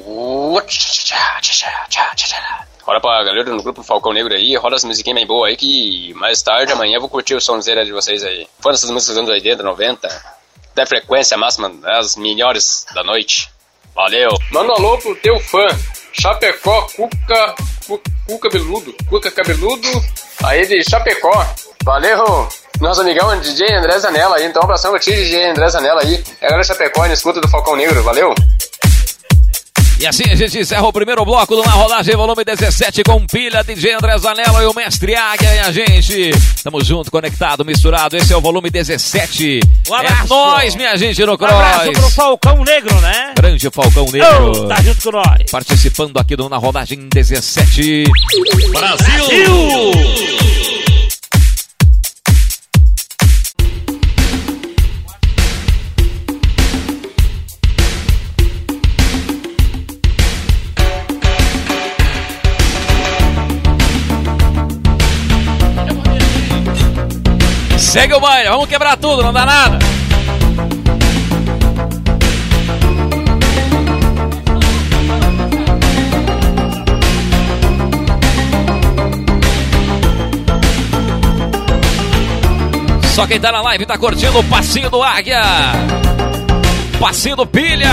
Rola pra galera no grupo Falcão Negro aí, rola as musiquinhas bem boas aí que mais tarde, amanhã, eu vou curtir o sonzeira de vocês aí. Foram essas músicas dos anos 80, 90, da frequência máxima, as melhores da noite. Valeu! Manda um alô pro teu fã, Chapecó, Cuca Cabeludo, aí de Chapecó. Valeu! Nosso amigão DJ André Zanella aí, então um abração pra ti, DJ André Zanella aí. É a galera Chapecó na escuta do Falcão Negro, valeu! E assim a gente encerra o primeiro bloco do Na Rodagem volume 17 com pilha, DJ André Zanella e o mestre Águia e a gente. Tamo junto, conectado, misturado. Esse é o volume 17. Um abraço. É nóis, minha gente, no Cross. Um abraço pro Falcão Negro, né? Grande Falcão Negro. Tá junto com nós. Participando aqui do Na Rodagem 17. Brasil! Segue o baile, vamos quebrar tudo, não dá nada. Só quem tá na live tá curtindo o passinho do Águia. Passinho do Pilha.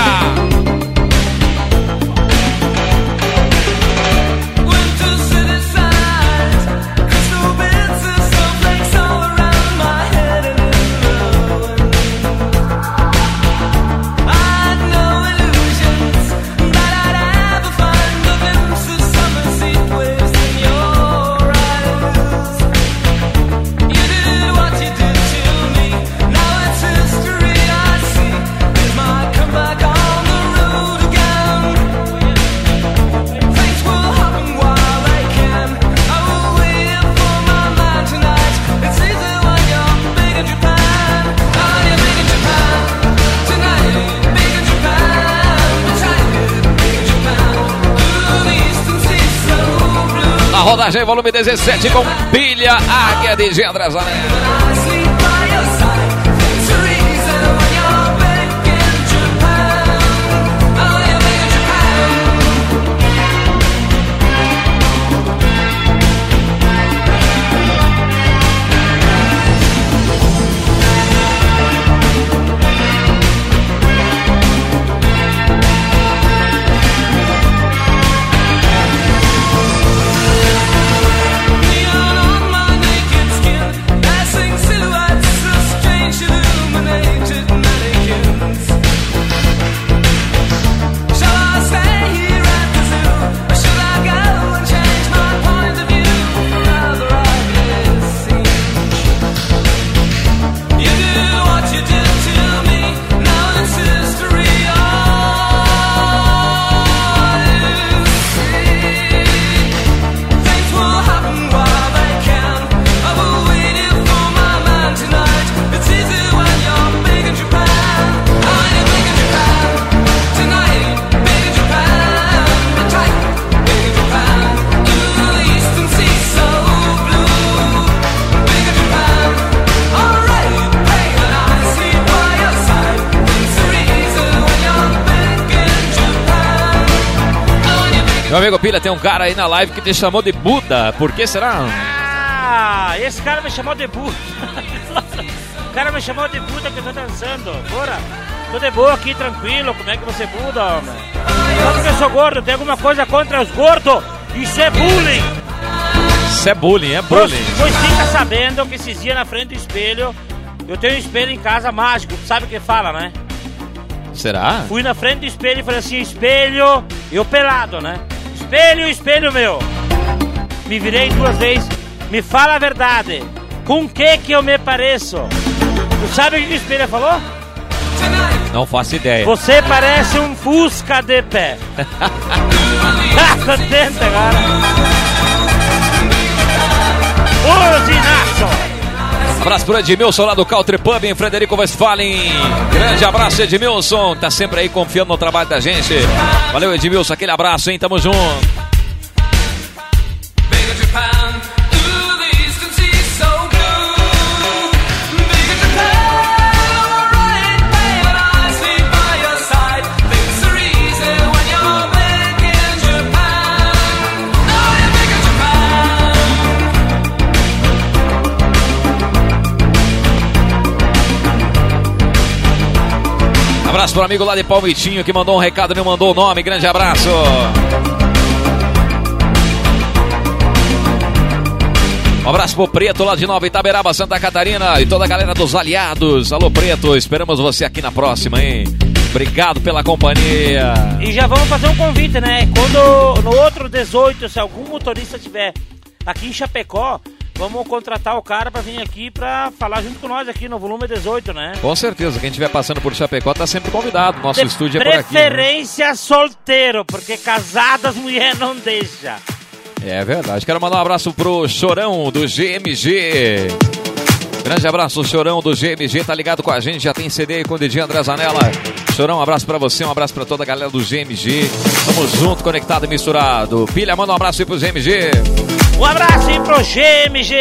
A rodagem volume 17 com pilha, Águia de Gendra Zanella. Meu amigo Pilha, tem um cara aí na live que te chamou de Buda. Por que será? Ah, esse cara me chamou de Buda. O cara me chamou de Buda que eu tô dançando. Bora. Tô de boa aqui, tranquilo. Como é que você muda, homem? Só porque eu sou gordo, tem alguma coisa contra os gordos? Isso é bullying. Isso é bullying, é bullying. Pois fica sabendo que esses dias na frente do espelho, eu tenho um espelho em casa mágico, sabe o que fala, né? Será? Fui na frente do espelho e falei assim, espelho, eu pelado, né? Espelho, espelho meu. Me virei 2 vezes, me fala a verdade, com que eu me pareço? Tu sabe o que o espelho falou? Não faço ideia. Você parece um Fusca de pé. Tá contente agora? Usinaço! Abraço pro Edmilson lá do Country Pub em Frederico Westphalen. Grande abraço, Edmilson. Tá sempre aí confiando no trabalho da gente. Valeu, Edmilson. Aquele abraço, hein? Tamo junto. Abraço pro amigo lá de Palmitinho que mandou um recado e me mandou o nome. Grande abraço. Um abraço pro Preto lá de Nova Itaberaba, Santa Catarina, e toda a galera dos aliados. Alô, Preto, esperamos você aqui na próxima, hein? Obrigado pela companhia. E já vamos fazer um convite, né? Quando no outro 18, se algum motorista tiver aqui em Chapecó, vamos contratar o cara pra vir aqui pra falar junto com nós aqui no volume 18, né? Com certeza, quem estiver passando por Chapecó tá sempre convidado. Nosso estúdio é por aqui. Preferência, né? Solteiro, porque casadas mulher não deixa. É verdade. Quero mandar um abraço pro Chorão do GMG. Grande abraço, Chorão do GMG, tá ligado com a gente, já tem CD aí com o DJ André Zanella. Chorão, um abraço pra você, um abraço pra toda a galera do GMG. Tamo junto, conectado e misturado. Pilha, manda um abraço aí pro GMG. Um abraço aí pro GMG.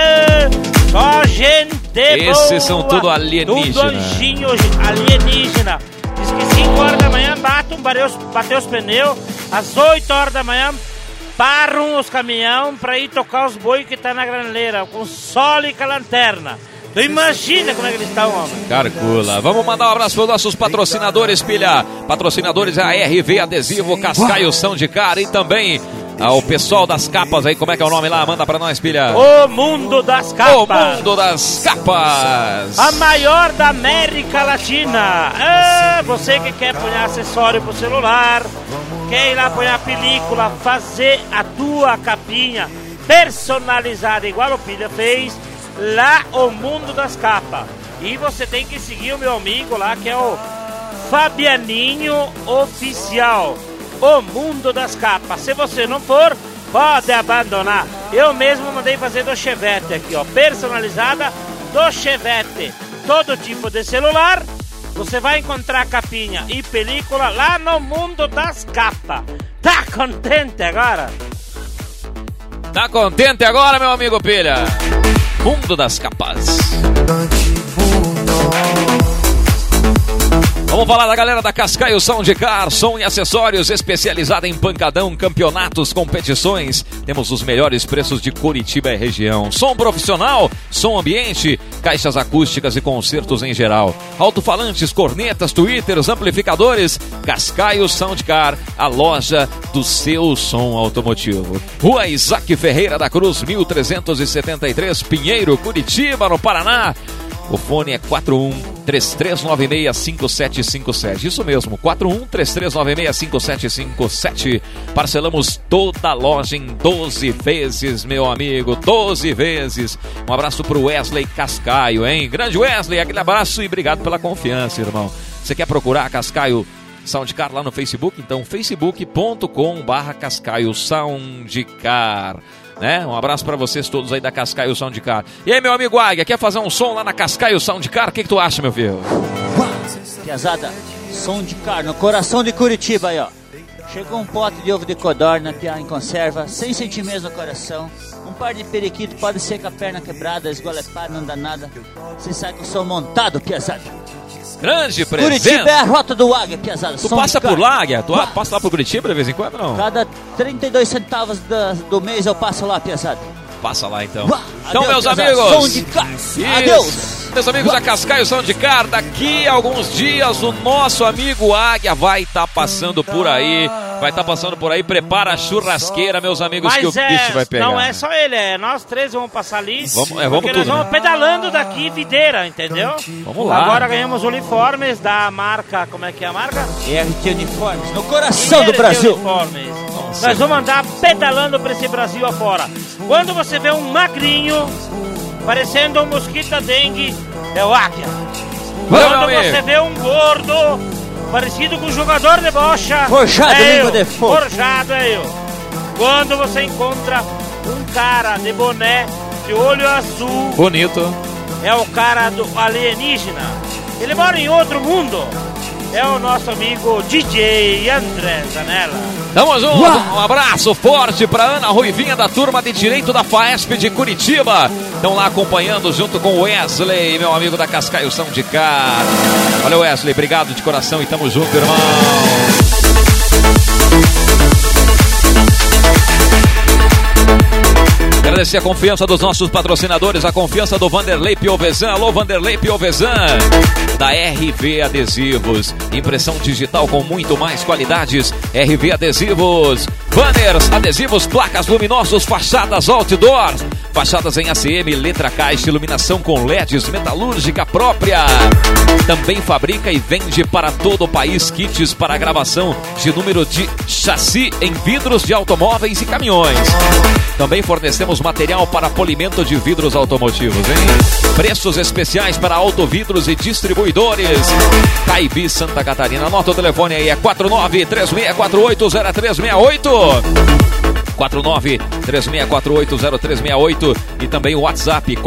Só gente Esses boa. são tudo alienígena. Tudo anjinho alienígena. Diz que 5 horas da manhã bateu os pneus. Às 8 horas da manhã param os caminhão pra ir tocar os boi que tá na graneleira, com sol e com a lanterna. Tu imagina como é que eles estão, homem. Carcula. Vamos mandar um abraço para os nossos patrocinadores, Pilha. Patrocinadores é a RV Adesivo, Cascaio São de Cara e também o pessoal das capas aí. Como é que é o nome lá? Manda pra nós, Pilha. O Mundo das Capas. O Mundo das Capas. A maior da América Latina. Você que quer pôr acessório pro celular, quer ir lá pôr a película, fazer a tua capinha personalizada igual o Pilha fez, lá o Mundo das Capas. E você tem que seguir o meu amigo lá, que é o Fabianinho Oficial, o Mundo das Capas. Se você não for, pode abandonar. Eu mesmo mandei fazer do Chevette aqui, ó, personalizada do Chevette. Todo tipo de celular, você vai encontrar capinha e película lá no Mundo das Capas. Tá contente agora? Tá contente agora, meu amigo Pilha? Mundo das Capas. Vamos falar da galera da Cascaio Sound Car, som e acessórios especializada em pancadão, campeonatos, competições. Temos os melhores preços de Curitiba e região. Som profissional, som ambiente, caixas acústicas e concertos em geral. Alto-falantes, cornetas, tweeters, amplificadores. Cascaio Sound Car, a loja do seu som automotivo. Rua Isaac Ferreira da Cruz, 1373, Pinheiro, Curitiba, no Paraná. O fone é 41-3396-5757. Isso mesmo, 41-3396-5757. Parcelamos toda a loja em 12 vezes, meu amigo, 12 vezes. Um abraço pro Wesley Cascaio, hein? Grande Wesley, aquele abraço e obrigado pela confiança, irmão. Você quer procurar a Cascaio Soundcar lá no Facebook? Então, facebook.com/Cascaio Soundcar. Né? Um abraço pra vocês todos aí da Cascaio Soundcar. E aí, meu amigo Águia, quer fazer um som lá na Cascaio Soundcar? O que tu acha, meu filho? Piazada, Soundcar, no coração de Curitiba aí, ó. Chegou um pote de ovo de codorna, piá em conserva, 100 centímetros no coração. Um par de periquito, pode ser com a perna quebrada, esgolepada, não dá nada. Você sabe que eu sou montado, piazada. Grande presente. Curitiba é a rota do Águia, piazada. Tu passa por lá, Águia? Tu passa lá pro Curitiba de vez em quando, não? Cada 32 centavos do mês eu passo lá, piazada. Passa lá, então. Então, adeus, meus amigos. Som de Car. Adeus. Meus amigos da Cascaio Soundcar, daqui a alguns dias o nosso amigo Águia vai estar passando por aí. Vai estar passando por aí, prepara a churrasqueira, meus amigos, mas que o bicho vai pegar. Não é só ele, nós três vamos passar ali. Vamos porque tudo, nós vamos né? pedalando daqui videira, entendeu? Vamos lá. Agora ganhamos uniformes da marca, como é que é a marca? RT Uniformes, no coração do Brasil. Uniformes. Nós vamos andar pedalando pra esse Brasil afora. Quando você vê um magrinho, parecendo um mosquito da dengue, é o Águia. Quando você vê um gordo, parecido com um jogador de bocha, Forjado, é língua eu. de fogo. Forjado é eu. Quando você encontra um cara de boné, de olho azul, bonito, é o cara do alienígena. Ele mora em outro mundo. É o nosso amigo DJ André Zanella. Tamo junto, um abraço forte pra Ana Ruivinha da turma de Direito da FAESP de Curitiba. Estão lá acompanhando junto com o Wesley, meu amigo da Cascaio Soundcar. Valeu, Wesley, obrigado de coração e tamo junto, irmão. Agradecer a confiança dos nossos patrocinadores, a confiança do Vanderlei Piovesan. Alô, Vanderlei Piovesan, da RV Adesivos. Impressão digital com muito mais qualidades. RV Adesivos. Banners, adesivos, placas luminosos, fachadas outdoors. Fachadas em ACM, letra caixa, iluminação com LEDs, metalúrgica própria. Também fabrica e vende para todo o país kits para gravação de número de chassi em vidros de automóveis e caminhões. Também fornecemos material para polimento de vidros automotivos, hein? Preços especiais para autovidros e distribuidores. Caibi, Santa Catarina. Anota o telefone aí, é 4936480368. 4936480368 e também o WhatsApp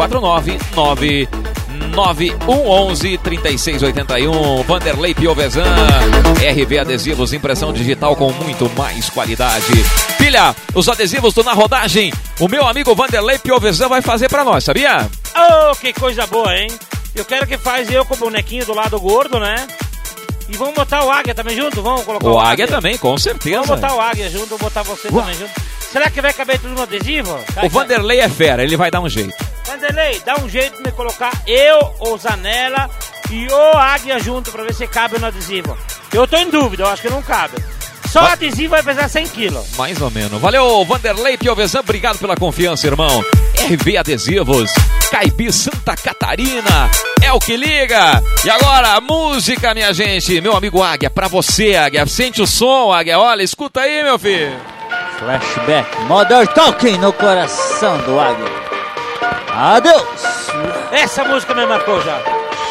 49991113681. Vanderlei Piovesan, RV Adesivos, impressão digital com muito mais qualidade. Filha, os adesivos do Na Rodagem, o meu amigo Vanderlei Piovesan vai fazer pra nós, sabia? Oh, que coisa boa, hein? Eu quero que faz eu com o bonequinho do lado gordo, né? E vamos botar o Águia também junto? Vamos colocar o Águia também, com certeza. Vamos botar o Águia junto, vamos botar você também junto. Será que vai caber tudo no adesivo? O Vanderlei é fera, ele vai dar um jeito. Vanderlei, dá um jeito de me colocar eu, o Zanella e o Águia junto pra ver se cabe no adesivo. Eu tô em dúvida, eu acho que não cabe. Só o adesivo vai pesar 100 quilos. Mais ou menos. Valeu, Vanderlei Piovesan, obrigado pela confiança, irmão. RV Adesivos, Caibi, Santa Catarina, é o que liga. E agora, música, minha gente. Meu amigo Águia, pra você, Águia. Sente o som, Águia. Olha, escuta aí, meu filho. Flashback, Modern Talking no coração do Águia. Adeus. Essa música me marcou já.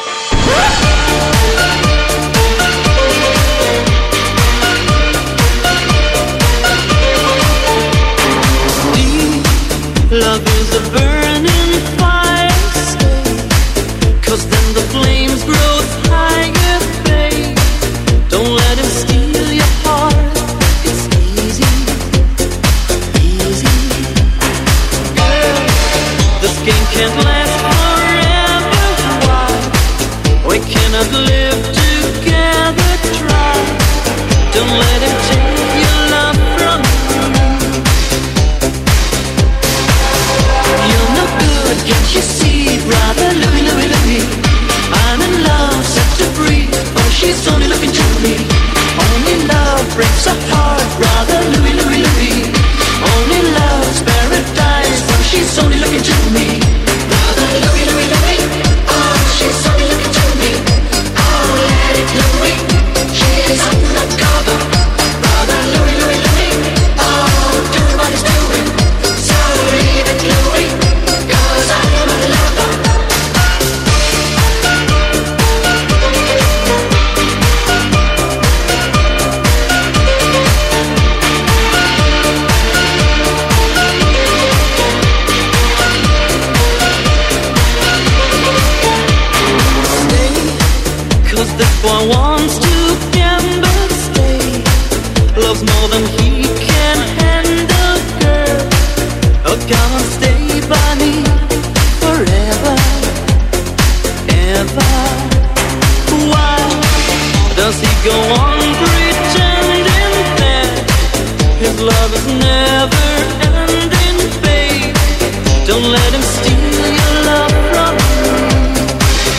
Love is a burning fire, stay, 'cause then the flames grow higher, babe. Don't let him steal your heart, it's easy, easy. Girl, this game can't last forever, why? We cannot live together, try. Don't let him take your love from you. Can't you see, brother Louie, Louie, Louie? I'm in love, set to free. Oh, she's only looking to me. Only love breaks a heart, brother Louie, Louie, Louie. Only love's paradise. Oh, she's only looking to me. Brother Louie, Louie, Louie. Oh, she's only looking to me. Oh, let it Louie. She's undercover. Brother Louie, Louie, Louie. Oh, do what he's doing. So leave it Louie. This boy wants to gamble, stay. Loves more than he can handle, girl. Oh, come and stay by me forever, ever. Why does he go on pretending that his love is never ending, babe? Don't let him steal your love from me.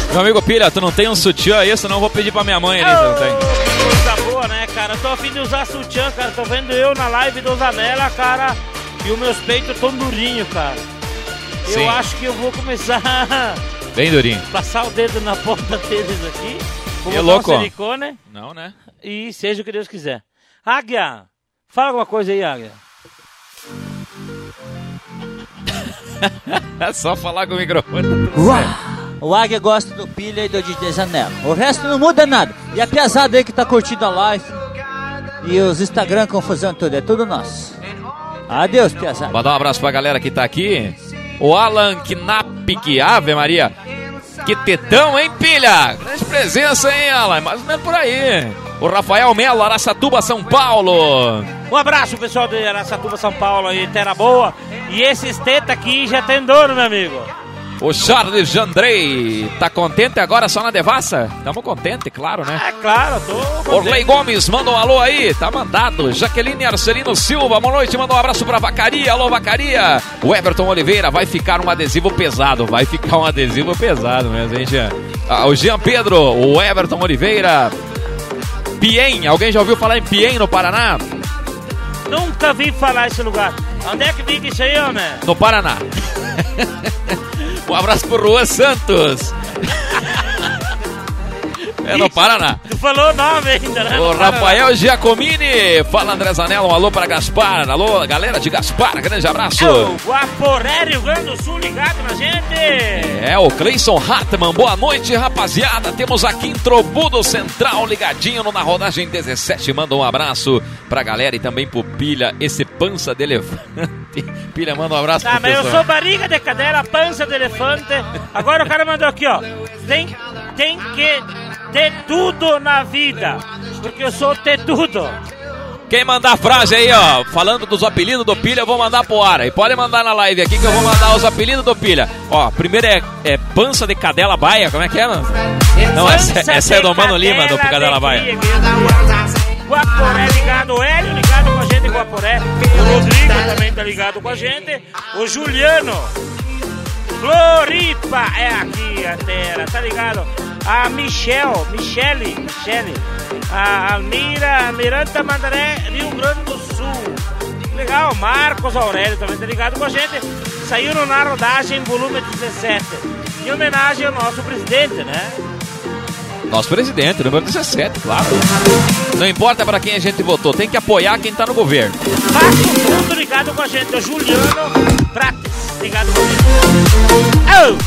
Meu amigo Pilha, tu não tem um sutiã aí? Senão eu vou pedir pra minha mãe ali, não tem? Coisa boa, né, cara? Eu tô a fim de usar sutiã, cara. Tô vendo eu na live do Zanella, cara. E os meus peitos tão durinhos, cara. Sim. Eu acho que eu vou começar Bem durinho. passar o dedo na ponta deles aqui. Vou É botar louco? um silicone. Não, né? E seja o que Deus quiser. Águia, fala alguma coisa aí, Águia. É só falar com o microfone. Tá tudo certo. O Águia gosta do Pilha e do DJ Zanella. O resto não muda nada. E a piazada aí que tá curtindo a live. E os Instagram, confusão tudo. É tudo nosso. Adeus, piazada. Mandar um abraço pra galera que tá aqui. O Alan Knapp, Ave Maria. Que tetão, hein, Pilha? Grande presença, hein, Alan? Mais ou menos por aí. O Rafael Melo, Araçatuba, São Paulo. Um abraço, pessoal de Araçatuba, São Paulo aí, terra boa. E esses teta aqui já tem dono, meu amigo. O Charles Jandrei, tá contente agora só na devassa? Tamo contente, claro, né? É claro, tô. Orley Gomes, manda um alô aí, tá mandado. Jaqueline Arcelino Silva, boa noite, manda um abraço pra Vacaria, alô Vacaria. O Everton Oliveira, vai ficar um adesivo pesado, mesmo, hein, Jean? O Jean Pedro, o Everton Oliveira. Piem, alguém já ouviu falar em Piem no Paraná? Nunca vi falar esse lugar. Onde é que fica isso aí, homem? No Paraná. Um abraço pro Juan Santos. É no Paraná. Tu falou o nome ainda, né? O Rafael Giacomini. Fala, André Zanella, um alô para Gaspar. Alô, galera de Gaspar, grande abraço. É o Guaporé, Rio Grande do Sul, ligado na gente. É, o Cleison Hartmann. Boa noite, rapaziada. Temos aqui em Trobudo Central, ligadinho no Na Rodagem 17. Manda um abraço pra galera e também pro Pilha, esse pança de elefante. Pilha, manda um abraço pro mas pessoal. eu sou barriga de cadela, pança de elefante. Agora o cara mandou aqui, ó. Tem que ter tudo na vida, porque eu sou ter tudo. Quem mandar a frase aí, ó, falando dos apelidos do Pilha, eu vou mandar pro ar. E pode mandar na live aqui que eu vou mandar os apelidos do Pilha. Ó, primeiro é pança de cadela baia, como é que é, mano? Não, essa é do Mano Lima, do Cadela Baia. Guaporé ligado, o Hélio ligado com a gente, Guaporé. O Rodrigo também tá ligado com a gente. O Juliano. Floripa é aqui a terra, tá ligado? A Michele, a Almira, Miranda Mandaré, Rio Grande do Sul. Legal, Marcos Aurélio também tá ligado com a gente. Saiu na rodagem, volume 17. Em homenagem ao nosso presidente, né? Nosso presidente, número 17, claro. Não importa pra quem a gente votou, tem que apoiar quem tá no governo. Passo Fundo ligado com a gente, o Juliano Prates ligado com a gente.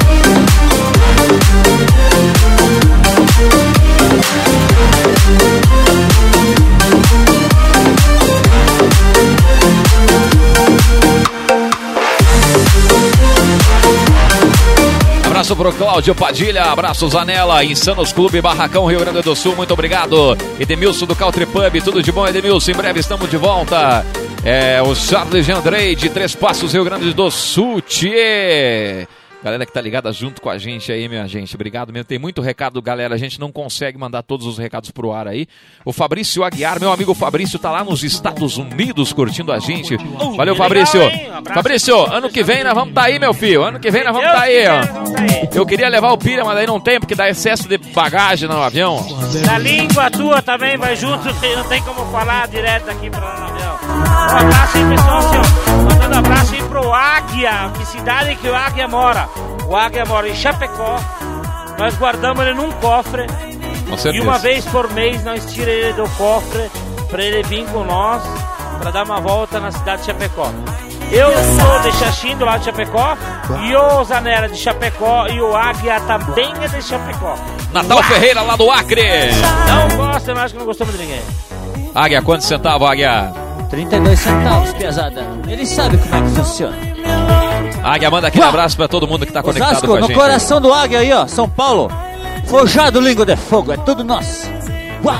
Abraço pro Cláudio Padilha, abraço Zanella, Insanos Clube Barracão, Rio Grande do Sul, muito obrigado. Edemilson do Country Pub, tudo de bom, Edemilson, em breve estamos de volta. O Charles Jandrei de Três Passos, Rio Grande do Sul, tchê. Galera que tá ligada junto com a gente aí, minha gente. Obrigado mesmo. Tem muito recado, galera. A gente não consegue mandar todos os recados pro ar aí. O Fabrício Aguiar, meu amigo Fabrício, tá lá nos Estados Unidos curtindo a gente. Valeu, Fabrício. Fabrício, ano que vem nós vamos tá aí, meu filho. Ano que vem nós vamos tá aí, ó. Eu queria levar o Pilha, mas aí não tem, porque dá excesso de bagagem no avião. Da língua tua também vai junto, não tem como falar direto aqui pra lá no avião. Um abraço aí, pessoal, senhor. Mandando abraço aí pro Águia, que cidade que o Águia mora. O Águia mora em Chapecó. Nós guardamos ele num cofre. Com certeza. E uma vez por mês nós tiramos ele do cofre pra ele vir com nós pra dar uma volta na cidade de Chapecó. Eu sou de Xaxim, do lado de Chapecó, e o Zanella de Chapecó, e o Águia também é de Chapecó. Natal Ferreira, lá do Acre. Não gosta, mas acho que não gostamos de ninguém. Águia, quantos centavos, Águia? 32 centavos, pesada. Ele sabe como é que funciona. Águia, manda aquele abraço pra todo mundo que tá conectado Osasco, com a gente. no coração do Águia aí, ó, São Paulo. Forjado Língua de Fogo, é tudo nosso. Uau!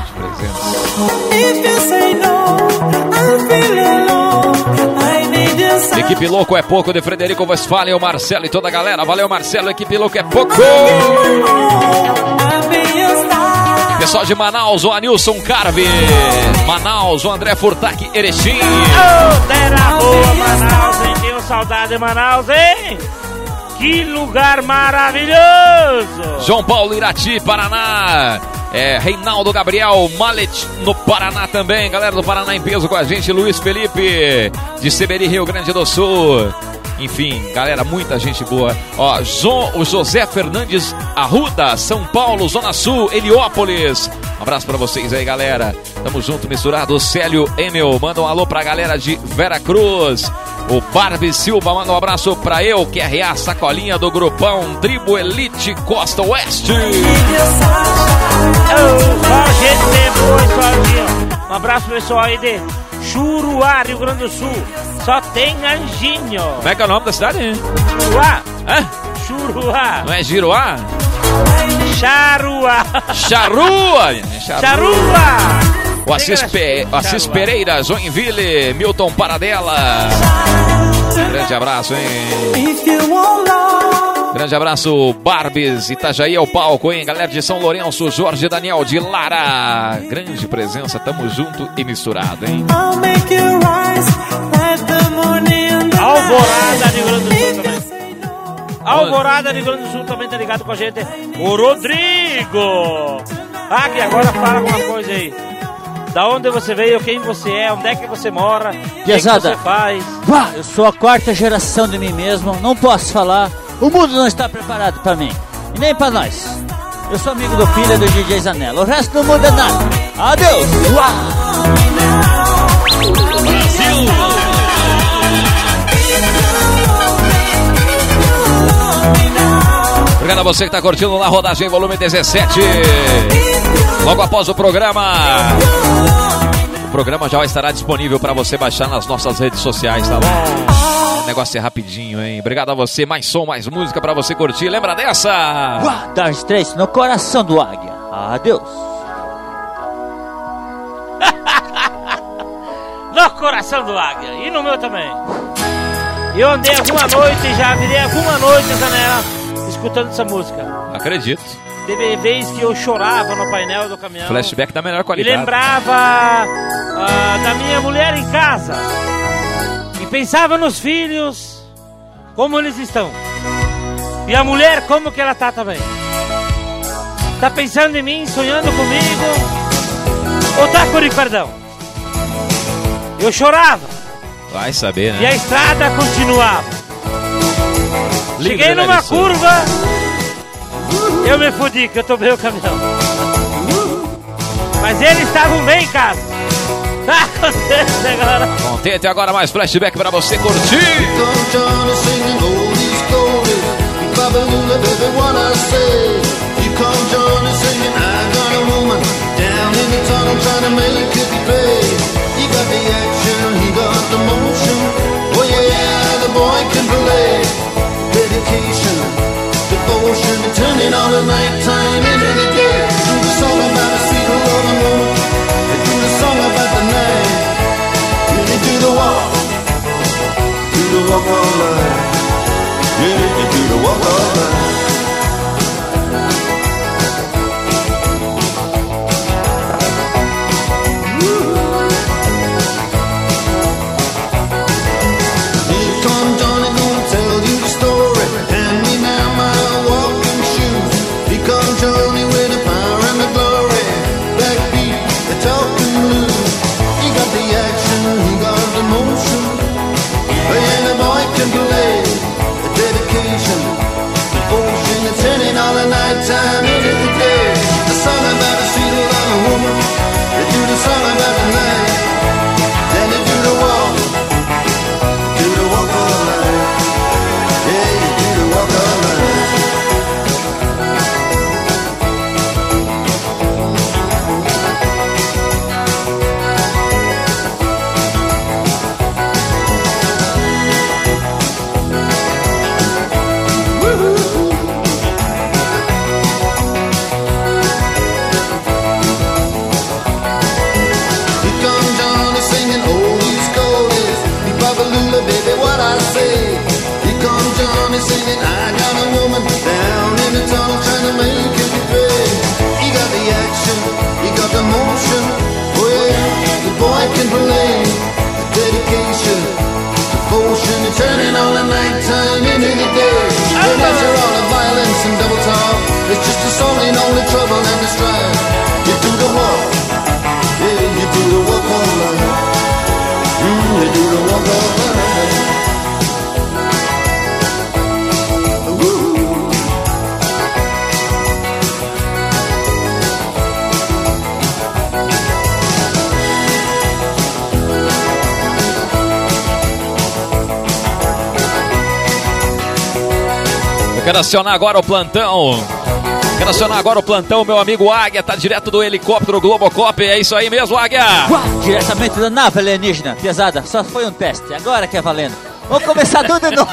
Equipe Louco é pouco, de Frederico Westphalen, o Marcelo e toda a galera. Valeu, Marcelo, Equipe Louco é pouco. Pessoal de Manaus, o Anilson Carve. Manaus, o André Furtac Erechim. Terra boa, Manaus, hein? Tenho saudade de Manaus, hein? Que lugar maravilhoso! João Paulo, Irati, Paraná. Reinaldo Gabriel, Malet, no Paraná também. Galera do Paraná em peso com a gente. Luiz Felipe, de Seberi, Rio Grande do Sul. Enfim, galera, muita gente boa. Ó, o José Fernandes Arruda, São Paulo, Zona Sul, Heliópolis. Um abraço pra vocês aí, galera. Tamo junto, misturado. Célio Emel, manda um alô pra galera de Vera Cruz. O Barbie Silva manda um abraço pra eu, que é a sacolinha do grupão Tribo Elite Costa Oeste. Um abraço pessoal aí de Churuá, Rio Grande do Sul. Só tem anjinho. Como é que é o nome da cidade, hein? Churuá. Hã? Churuá. Não é Giruá? Charua. Charua. Charua. O Assis Pereira, Joinville, Milton Paradela. Grande abraço, hein? Grande abraço, Barbies, Itajaí ao palco, hein? Galera de São Lourenço, Jorge Daniel de Lara. Grande presença, tamo junto e misturado, hein? Alvorada, Rio Grande do Sul também. Alvorada, Rio Grande do Sul também tá ligado com a gente. O Rodrigo. Agui, agora fala alguma coisa aí. Da onde você veio, quem você é, onde é que você mora, o que você faz. Eu sou a quarta geração de mim mesmo, não posso falar. O mundo não está preparado para mim, e nem para nós. Eu sou amigo do filho do DJ Zanella, o resto não muda nada. Adeus! Brasil! Obrigado a você que está curtindo na rodagem volume 17. Logo após o programa já estará disponível para você baixar nas nossas redes sociais, tá bom? O negócio é rapidinho, hein? Obrigado a você, mais som, mais música para você curtir. Lembra dessa? Das três no coração do Águia. Adeus. No coração do Águia. E no meu também. Eu andei alguma noite, já virei alguma noite, Zanella, escutando essa música. Acredito. Teve vez que eu chorava no painel do caminhão. Flashback da melhor qualidade. E lembrava da minha mulher em casa. E pensava nos filhos, como eles estão. E a mulher, como que ela tá também. Tá pensando em mim, sonhando comigo? Ou tá com o Ricardão? Eu chorava. Vai saber, né? E a estrada continuava. Cheguei numa curva, eu me fudi, que eu tomei o caminhão. Mas eles estavam bem em casa. Tá contente agora. Contente agora, mais flashback pra você curtir. Turning all the nighttime into the day. Do the song about a sweet love and woman. And do the song about the night. Really do the walk all night. Really do the walk all night. Here come Johnny, gonna tell you the story. Hand me now my walking shoes. Here come Johnny with the power and the glory. Backbeat, the talking blues. He got the action, he got the motion. And the boy can play. Quero acionar agora o plantão. Meu amigo Águia, tá direto do helicóptero Globocop. É isso aí mesmo, Águia? Diretamente da nave alienígena, pesada. Só foi um teste, agora que é valendo. Vamos começar tudo de novo.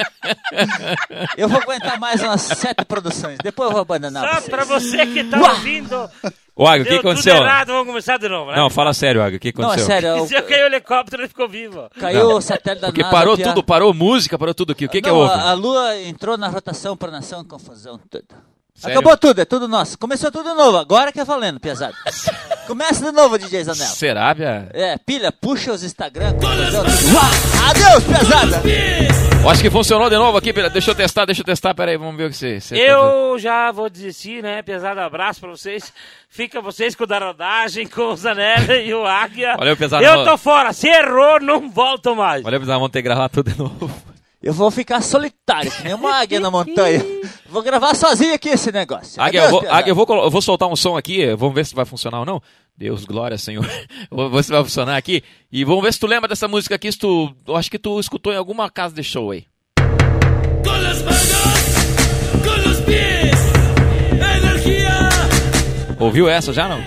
Eu vou aguentar mais umas 7 produções, depois eu vou abandonar Só vocês. pra você que tá ouvindo. O Águia, o que Deu aconteceu? tudo errado, vamos começar de novo, né? Não, fala sério, Águia, o que aconteceu? Não, é sério. Se eu caiu o helicóptero, ele ficou vivo. Caiu o satélite da Porque NASA. parou Pia. tudo, parou música, parou tudo aqui. O que Não, houve? a Lua entrou na rotação pra nação, confusão, tudo. Sério? Acabou tudo, é tudo nosso. Começou tudo de novo, agora que é valendo, pesado. Começa de novo, DJ Zanella. Será, Pia? É, pilha, puxa os Instagram, confusão, tudo. Adeus, pesada! Acho que funcionou de novo aqui, Pia. Deixa eu testar, peraí, vamos ver o que você... Eu já vou desistir, né? Pesado abraço pra vocês. Fica vocês com o da rodagem, com o Zanella e o Águia. Valeu, pesado. Eu tô fora, se errou, não volto mais. Valeu, pesado, vamos ter que gravar tudo de novo. Eu vou ficar solitário, que nem uma águia na montanha. Vou gravar sozinho aqui esse negócio. Águia, Adeus, eu vou soltar um som aqui, vamos ver se vai funcionar ou não. Deus, glória, Senhor. Vamos ver se vai funcionar aqui. E vamos ver se tu lembra dessa música aqui, eu acho que tu escutou em alguma casa de show aí. Con las manos, con los pies, energía. Ouviu essa já, não?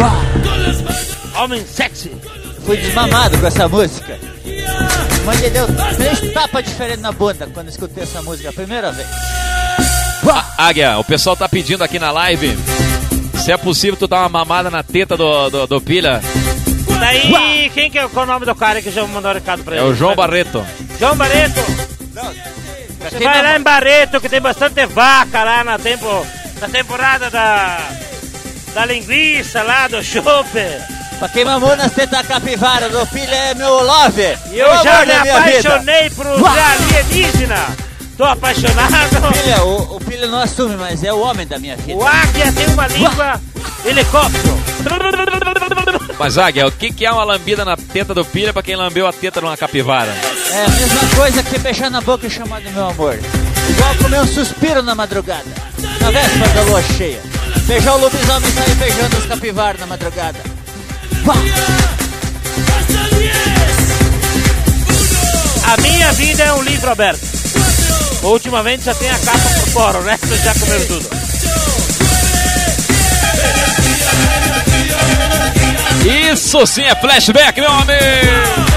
Homem sexy. Fui desmamado com essa música. Mas ele deu 3 tapas diferentes na bunda quando escutei essa música a primeira vez. Águia, o pessoal tá pedindo aqui na live se é possível tu dar uma mamada na teta do Pilha. Daí, qual é o nome do cara que já mandou o recado pra ele? É o João Barreto. João Barreto? Você vai lá em Barreto, que tem bastante vaca lá na temporada da linguiça lá, do chope. Pra quem mamou nas tetas da capivara do Pilha é meu love. E eu já me apaixonei por alienígena. Tô apaixonado. Pilha, o Pilha não assume, mas é o homem da minha vida. O Águia tem uma língua helicóptero. Mas, Águia, o que é uma lambida na teta do Pilha pra quem lambeu a teta numa capivara? É a mesma coisa que beijar na boca e chamar de meu amor. Igual comer um suspiro na madrugada, na véspera da lua cheia. Beijar o lobisomem e sair beijando os capivaras na madrugada. A minha vida é um livro aberto. Ultimamente já tem a capa por fora, o resto já comeram tudo. Isso sim é flashback, meu amigo!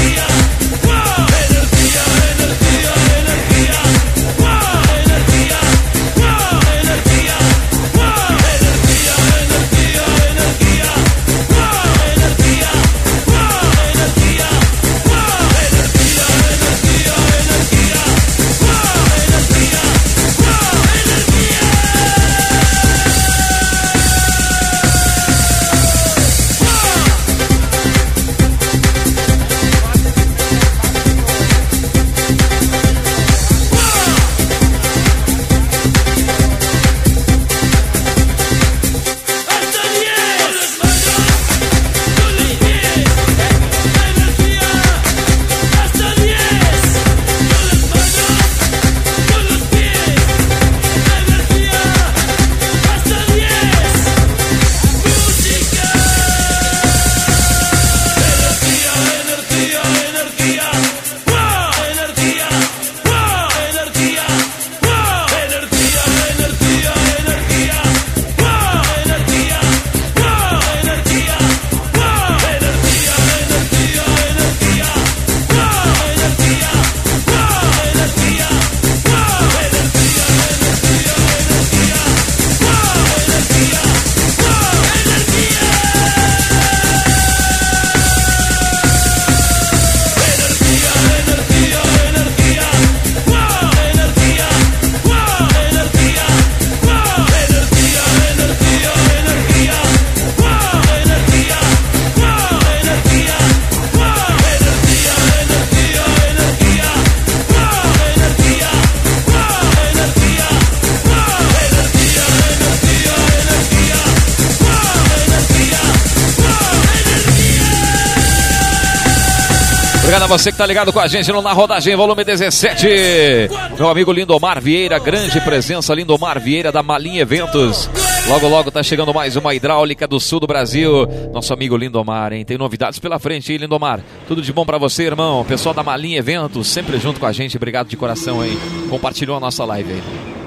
Obrigado a você que tá ligado com a gente no Na Rodagem, volume 17. Meu amigo Lindomar Vieira, grande presença, Lindomar Vieira da Malinha Eventos. Logo, logo tá chegando mais uma hidráulica do sul do Brasil. Nosso amigo Lindomar, hein? Tem novidades pela frente, hein, Lindomar? Tudo de bom pra você, irmão. Pessoal da Malinha Eventos, sempre junto com a gente. Obrigado de coração, hein? Compartilhou a nossa live aí.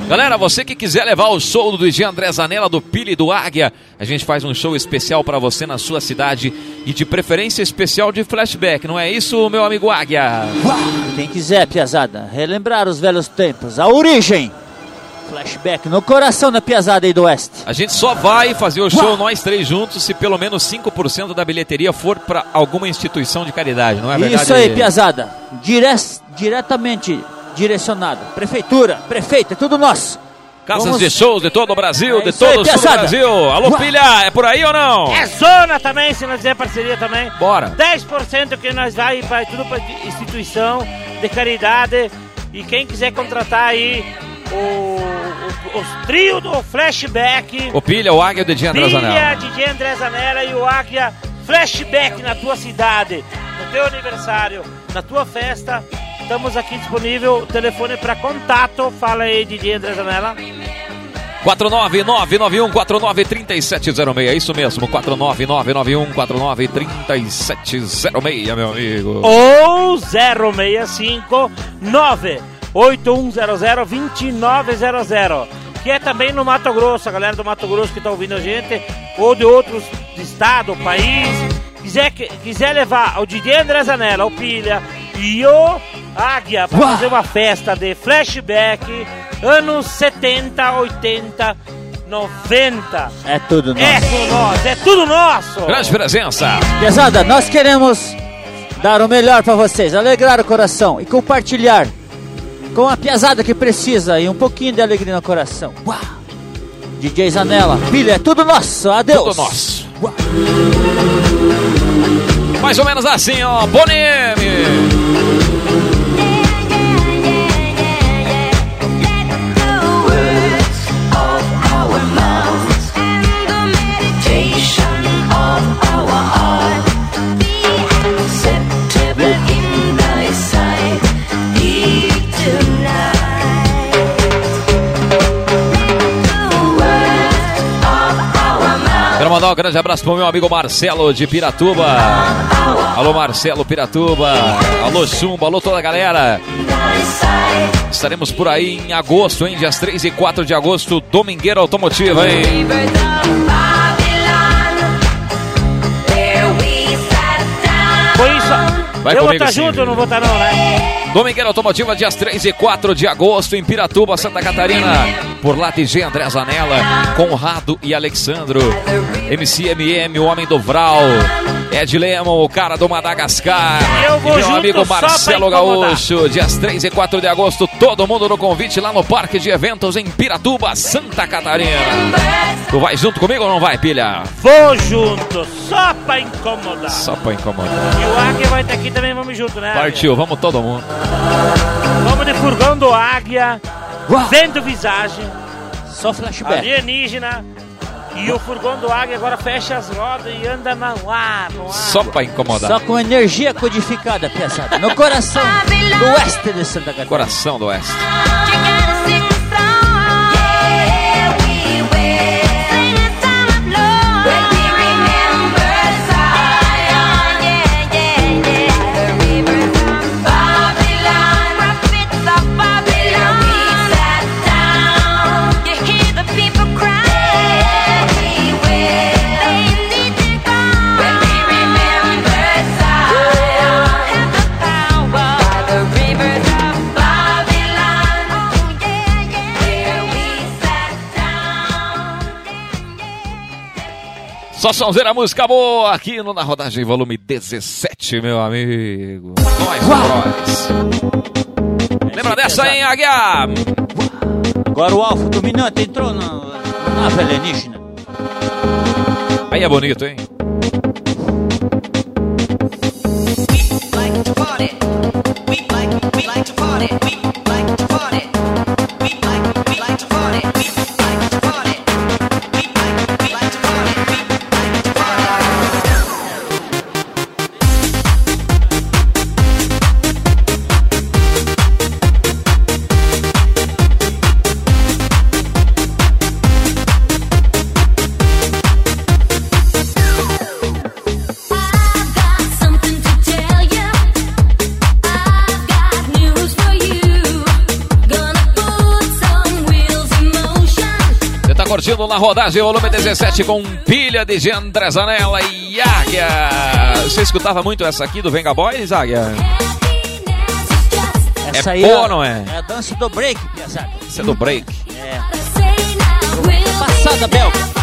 Galera, você que quiser levar o show do DJ André Zanella, do Pili e do Águia, a gente faz um show especial pra você na sua cidade e de preferência especial de flashback, não é isso, meu amigo Águia? Quem quiser, piazada, relembrar os velhos tempos, a origem, flashback no coração da piazada aí do Oeste. A gente só vai fazer o show nós três juntos se pelo menos 5% da bilheteria for pra alguma instituição de caridade, não é verdade? Isso aí, piazada, diretamente direcionado, prefeitura, prefeito, é tudo nosso. Casas de shows de todo o Brasil, de todo o sul do Brasil. Alô, Pilha, é por aí ou não? É zona também, se nós fizer parceria também. Bora. 10% que nós vai tudo pra instituição de caridade. E quem quiser contratar aí os trio do flashback. O Pilha, o Águia e o DJ André Zanella. Pilha, DJ André Zanella e o Águia flashback na tua cidade, no teu aniversário, na tua festa. Estamos aqui disponível, o telefone para contato, fala aí, DJ André Zanella. 49991493706, é isso mesmo, 49991493706, meu amigo. Ou 065-98100-2900, que é também no Mato Grosso, a galera do Mato Grosso que está ouvindo a gente, ou de outros estados, país, quiser levar o DJ André Zanella, o Pilha e o Águia para fazer uma festa de flashback, anos 70, 80, 90. É tudo nosso. É tudo nosso, é tudo nosso. Grande presença. Pesada, nós queremos dar o melhor para vocês, alegrar o coração e compartilhar com a piazada que precisa e um pouquinho de alegria no coração. Uau. DJ Zanella, Pilha, é tudo nosso, adeus. Tudo nosso. Uau. Mais ou menos assim, ó, Boneme. Quero mandar um grande abraço pro meu amigo Marcelo de Piratuba. Alô, Marcelo Piratuba. Alô, Chumbo. Alô, toda a galera. Estaremos por aí em agosto, hein? Dias 3 e 4 de agosto, Domingueira Automotiva, hein? Foi isso. Vai eu vou comigo, estar junto ou não vou estar não, né? Domingueira Automotiva, dias 3 e 4 de agosto, em Piratuba, Santa Catarina. Por lá, DJ André Zanella, Conrado e Alexandro. MCMM, o homem do Vral. Ed Lemon, o cara do Madagascar. Eu vou e meu junto amigo só Marcelo pra incomodar. Gaúcho, dias 3 e 4 de agosto, todo mundo no convite lá no Parque de Eventos, em Piratuba, Santa Catarina. Tu vai junto comigo ou não vai, Pilha? Vou junto, só pra incomodar. Só pra incomodar. E o Águia vai estar aqui também, vamos junto, né? Partiu, vamos todo mundo. Vamos de furgão do Águia, vendo visagem, só flashback. alienígena. E o furgão do Águia agora fecha as rodas e anda no ar. Só pra incomodar. Só com energia codificada, pesada. No coração do oeste de Santa Catarina. Coração do oeste. Só sonzeira, música boa aqui no Na Rodagem, volume 17, meu amigo. Nós. Lembra dessa, hein, Águia? Agora o Alfa Dominante entrou na nave alienígena. Aí é bonito, hein? tá curtindo na rodagem, volume 17 com pilha de André Zanella e Águia. Você escutava muito essa aqui do Venga Boys, Águia? Essa é aí boa, não é? É a dança do break, piazada. Isso é do break. É. Passada, belga.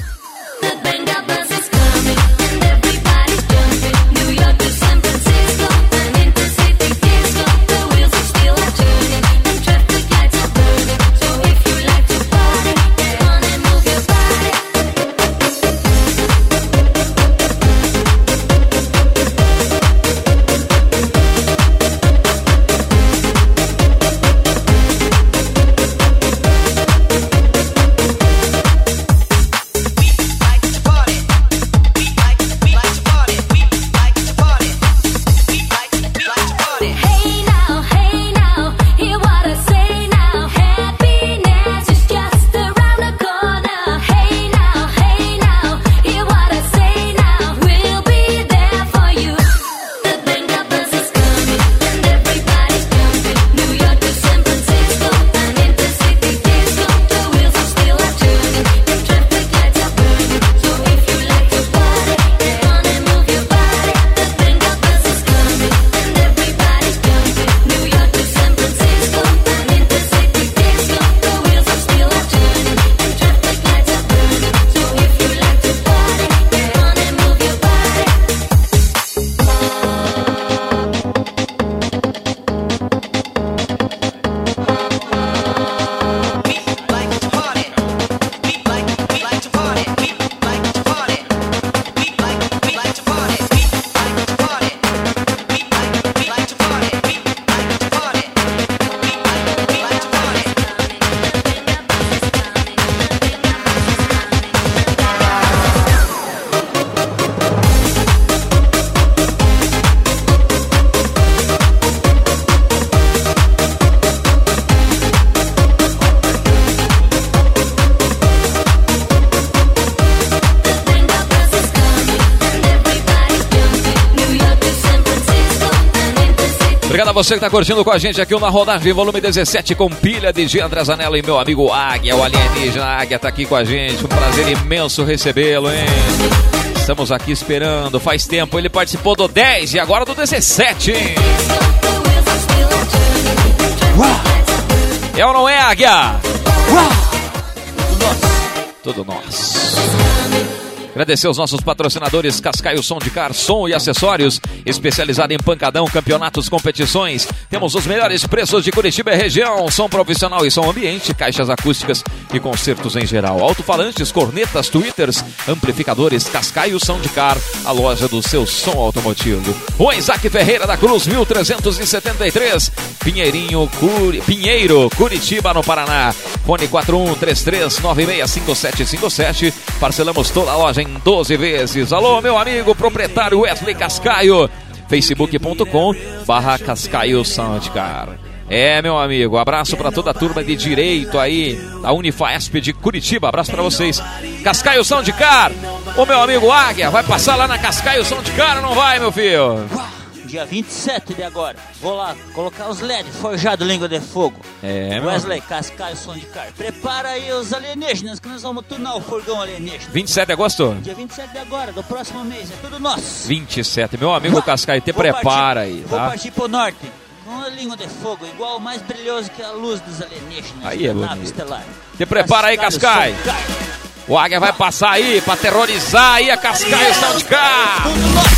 Obrigado a você que está curtindo com a gente aqui na rodagem, volume 17 com pilha de André Zanella e meu amigo Águia, o alienígena. A Águia está aqui com a gente, um prazer imenso recebê-lo, hein? Estamos aqui esperando, faz tempo, ele participou do 10 e agora do 17, hein? É ou não é, Águia? Tudo nosso. Agradecer aos nossos patrocinadores Cascaio Som de Car, som e acessórios, especializado em pancadão, campeonatos, competições. Temos os melhores preços de Curitiba e região, som profissional e som ambiente, caixas acústicas e concertos em geral. Alto-falantes, cornetas, tweeters, amplificadores, Cascaio Som de Car, a loja do seu som automotivo. O Isaac Ferreira da Cruz, 1373, Pinheiro, Curitiba, no Paraná. Fone 4133965757. Parcelamos toda a loja em 12 vezes. Alô, meu amigo proprietário Wesley Cascaio. Facebook.com/Cascaio Soundcar. É, meu amigo, abraço para toda a turma de Direito aí da Unifaesp de Curitiba. Abraço para vocês. Cascaio Soundcar. O meu amigo Águia vai passar lá na Cascaio Soundcar ou não vai, meu filho? Dia 27 de agora, vou lá colocar os LED forjado língua de fogo. É, Wesley, Cascaio, som de car. Prepara aí os alienígenas que nós vamos tunar o furgão alienígena. 27 de agosto? Dia 27 de agora, do próximo mês, é tudo nosso. 27, meu amigo Cascaio, te prepara aí, tá? Vou partir pro norte, com uma língua de fogo, igual o mais brilhoso que a luz dos alienígenas. Aí é bonito. Estelar. Te prepara aí, Cascaio. O Águia vai passar aí pra terrorizar aí a Cascaio Soundcar. Tudo nosso.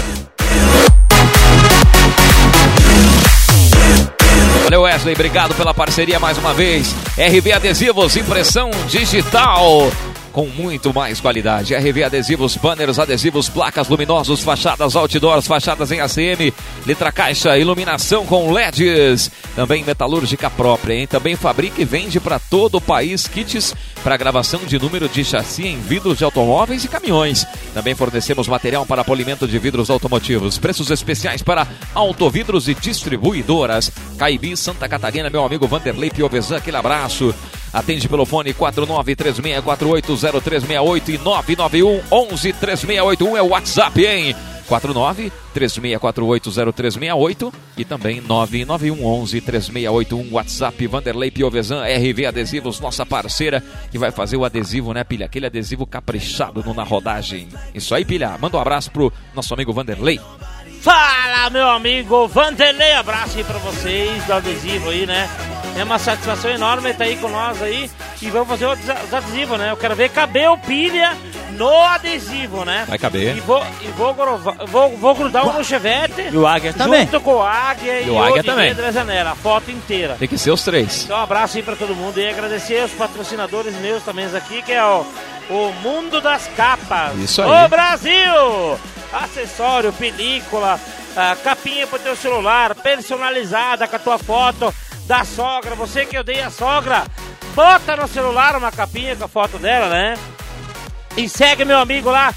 Valeu, Wesley, obrigado pela parceria mais uma vez. RV Adesivos, impressão digital com muito mais qualidade. RV Adesivos, banners, adesivos, placas, luminosos, fachadas outdoors, fachadas em ACM, letra caixa, iluminação com LEDs. Também metalúrgica própria, hein? Também fabrica e vende para todo o país kits para gravação de número de chassi em vidros de automóveis e caminhões. Também fornecemos material para polimento de vidros automotivos. Preços especiais para autovidros e distribuidoras. Caibi, Santa Catarina, meu amigo Vanderlei Piovesan, aquele abraço. Atende pelo fone 4936480368 e 991 113681 é o WhatsApp, hein? 49-3648-0368 e também 99111-3681. WhatsApp Vanderlei Piovesan, RV Adesivos, nossa parceira, que vai fazer o adesivo, né, Pilha? Aquele adesivo caprichado na rodagem. Isso aí, Pilha. Manda um abraço pro nosso amigo Vanderlei. Fala, meu amigo Vanderlei, abraço aí pra vocês do adesivo aí, né? É uma satisfação enorme estar aí com nós aí e vamos fazer os adesivos, né? Eu quero ver caber o Pilha no adesivo, né? Vai caber. E vou grudar o Chevette. E o Águia também. Junto com o Águia e o Águia também. André Zanella, a foto inteira. Tem que ser os três. Então um abraço aí pra todo mundo e agradecer aos patrocinadores meus também aqui, que é o Mundo das Capas. Isso aí. O Brasil! Acessório, película, capinha pro teu celular, personalizada com a tua foto da sogra. Você que odeia a sogra, bota no celular uma capinha com a foto dela, né? E segue meu amigo lá,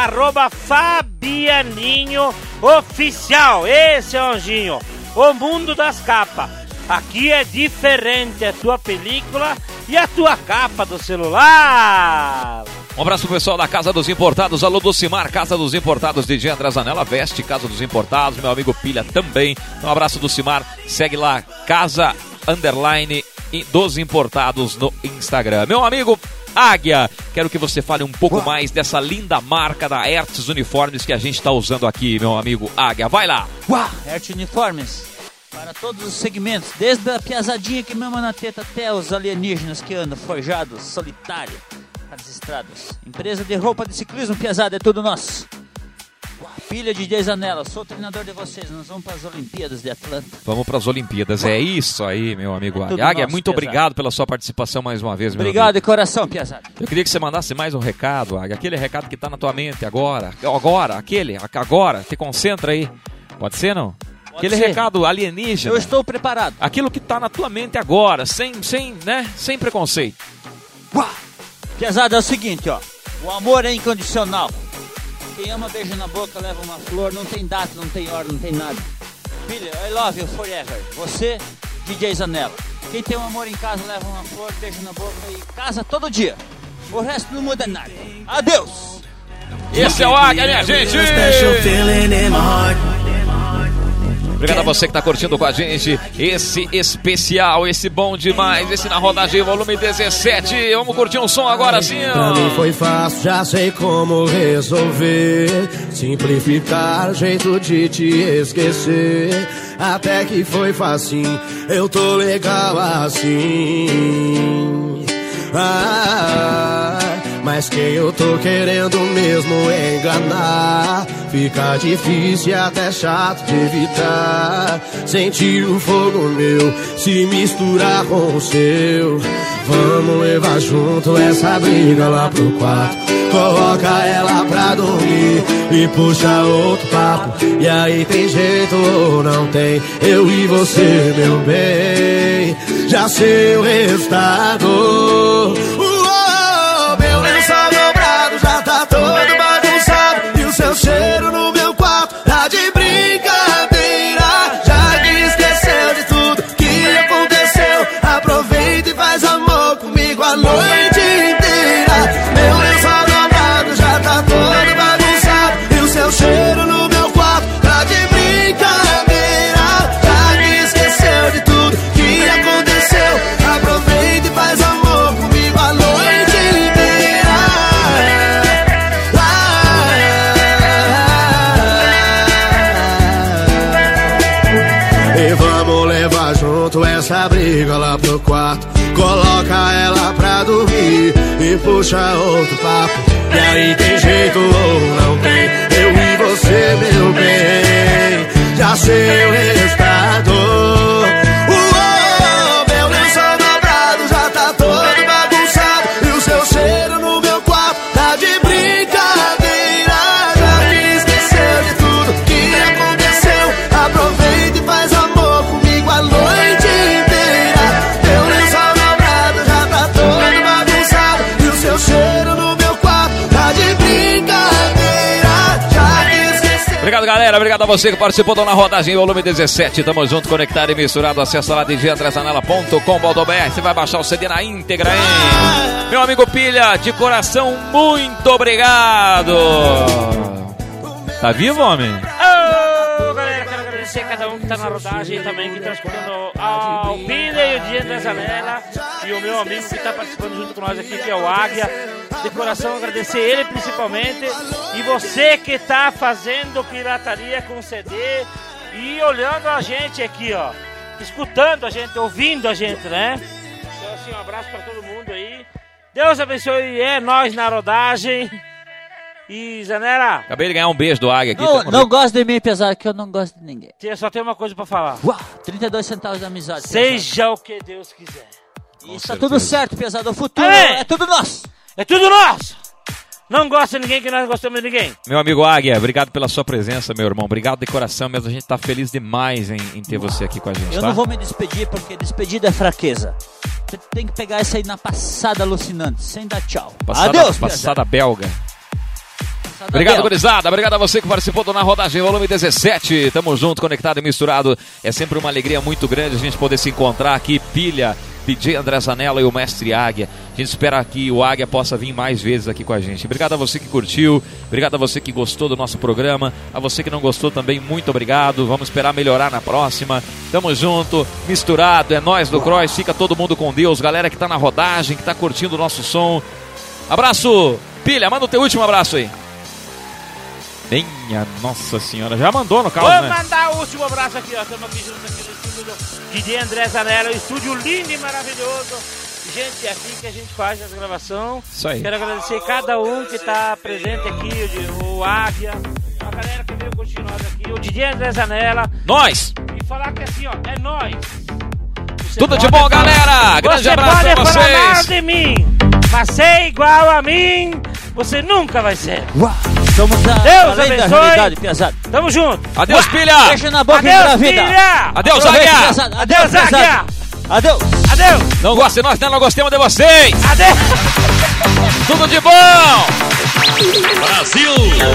@FabianinhoOficial. Esse é o Anjinho, o Mundo das Capas. Aqui é diferente a tua película e a tua capa do celular. Um abraço pro pessoal da Casa dos Importados. Alô, Docimar, Casa dos Importados, DJ André Zanella, veste Casa dos Importados, meu amigo Pilha também. Um abraço do Cimar, segue lá, Casa _ dos Importados no Instagram. Meu amigo Águia, quero que você fale um pouco mais dessa linda marca da Hertz Uniformes que a gente está usando aqui, meu amigo Águia. Vai lá! Hertz Uniformes, para todos os segmentos, desde a piazadinha que mama na teta até os alienígenas que andam forjados, solitário, nas estradas. Empresa de roupa de ciclismo, piazada, é tudo nosso. Pilha DJ Zanella, sou o treinador de vocês, nós vamos para as Olimpíadas de Atlanta. Vamos para as Olimpíadas, é isso aí, meu amigo Águia. Águia, muito obrigado pela sua participação mais uma vez, meu amigo. Obrigado de coração, piazada. Eu queria que você mandasse mais um recado, Águia, aquele recado que tá na tua mente agora, te concentra aí. Pode ser, não? Aquele recado alienígena. Eu estou preparado. Aquilo que tá na tua mente agora, sem preconceito. Piazada, é o seguinte, ó. O amor é incondicional. Quem ama beija na boca, leva uma flor. Não tem data, não tem hora, não tem nada. Pilha, I love you forever. Você, DJ Zanella. Quem tem um amor em casa, leva uma flor, beija na boca e casa todo dia. O resto não muda nada. Adeus. Esse é o Águia, minha gente. Obrigado a você que está curtindo com a gente esse especial, esse bom demais, esse Na Rodagem volume 17. Vamos curtir um som agora sim. Pra mim foi fácil, já sei como resolver. Simplificar, jeito de te esquecer. Até que foi facinho, eu tô legal assim. Mas quem eu tô querendo mesmo enganar, fica difícil e até chato de evitar. Sentir o fogo meu se misturar com o seu. Vamos levar junto essa briga lá pro quarto. Coloca ela pra dormir e puxa outro papo. E aí tem jeito ou não tem? Eu e você, meu bem, já sei o resultado. Meu lençol dobrado já tá todo bagunçado. E o seu cheiro no meu quarto tá de brincadeira. Já que esqueceu de tudo que aconteceu, aproveita e faz amor comigo a noite inteira. Meu lençol dobrado já tá todo bagunçado. E o seu cheiro no meu quarto tá de brincadeira. Já que esqueceu de tudo que aconteceu, aproveita e faz amor comigo a noite inteira. E vamos levar junto essa briga lá pro quarto. Coloca ela pra dormir e puxa outro papo. E aí tem jeito ou não tem? Eu e você, meu bem, já sei o resultado. Meu lençol dobrado já tá todo bagunçado. E o seu cheiro no meu quarto tá de brincadeira. Já que esqueceu de tudo que aconteceu, aproveita e faz amor comigo a noite inteira. Meu lençol dobrado já tá todo bagunçado. E o seu cheiro no meu quarto tá de brincadeira. Já que esqueceu. Obrigado, galera. Obrigado a você que participou do Na Rodagem volume 17. Tamo junto, conectado e misturado. Acessa lá djandrezanella.com.br. Você vai baixar o CD na íntegra, hein? Meu amigo Pilha, de coração, muito obrigado. Tá vivo, homem? Ô, galera, quero agradecer a cada um que tá na rodagem também, que tá escutando ao Pina e o Dia da Zanella e o meu amigo que tá participando junto com nós aqui, que é o Águia. De coração, agradecer ele principalmente. E você que tá fazendo pirataria com CD e olhando a gente aqui, ó. Escutando a gente, ouvindo a gente, né? Então, assim, um abraço pra todo mundo aí. Deus abençoe, é nós na rodagem. E, Zanella... Acabei de ganhar um beijo do Águia aqui. Não gosta de mim, pesado, que eu não gosto de ninguém. Só tem uma coisa pra falar. 32 centavos de amizade. Seja o que Deus quiser. Isso tá tudo certo, pesado. O futuro é tudo nosso. É tudo nosso. Não gosta de ninguém que nós não gostamos de ninguém. Meu amigo Águia, obrigado pela sua presença, meu irmão. Obrigado de coração mesmo. A gente tá feliz demais em ter você aqui com a gente, Eu não vou me despedir, porque despedida é fraqueza. Você tem que pegar isso aí na passada alucinante, sem dar tchau. Adeus, passada belga. Obrigado, gurizada. Obrigado a você que participou do Na Rodagem Volume 17. Tamo junto, conectado e misturado. É sempre uma alegria muito grande a gente poder se encontrar aqui. Pilha, DJ André Zanella e o Mestre Águia. A gente espera que o Águia possa vir mais vezes aqui com a gente. Obrigado a você que curtiu. Obrigado a você que gostou do nosso programa. A você que não gostou também, muito obrigado. Vamos esperar melhorar na próxima. Tamo junto, misturado. É nós do Cross. Fica todo mundo com Deus. Galera que tá na rodagem, que tá curtindo o nosso som. Abraço, Pilha. Manda o teu último abraço aí. Minha Nossa Senhora, já mandou no caso, Vou né? mandar o último abraço aqui, ó. Estamos aqui juntos aqui no estúdio DJ André Zanella, estúdio lindo e maravilhoso. Gente, é aqui que a gente faz as gravações. Isso aí. Quero agradecer cada um que está presente aqui, o Águia, a galera que veio curtir nós aqui, o DJ André Zanella. Nós! E falar que assim, ó, é nós. Tudo de bom, galera! Grande abraço pra vocês! Você pode falar mal de mim, mas ser igual a mim, você nunca vai ser. Somos Deus abençoe. Tamo junto. Adeus, Pilha. Beijo na boca Adeus, e engravida. Pilha. Adeus, Águia. Adeus, Águia. Adeus. Adeus. Não gosta de nós, não gostamos de vocês. Adeus. Tudo de bom. Brasil.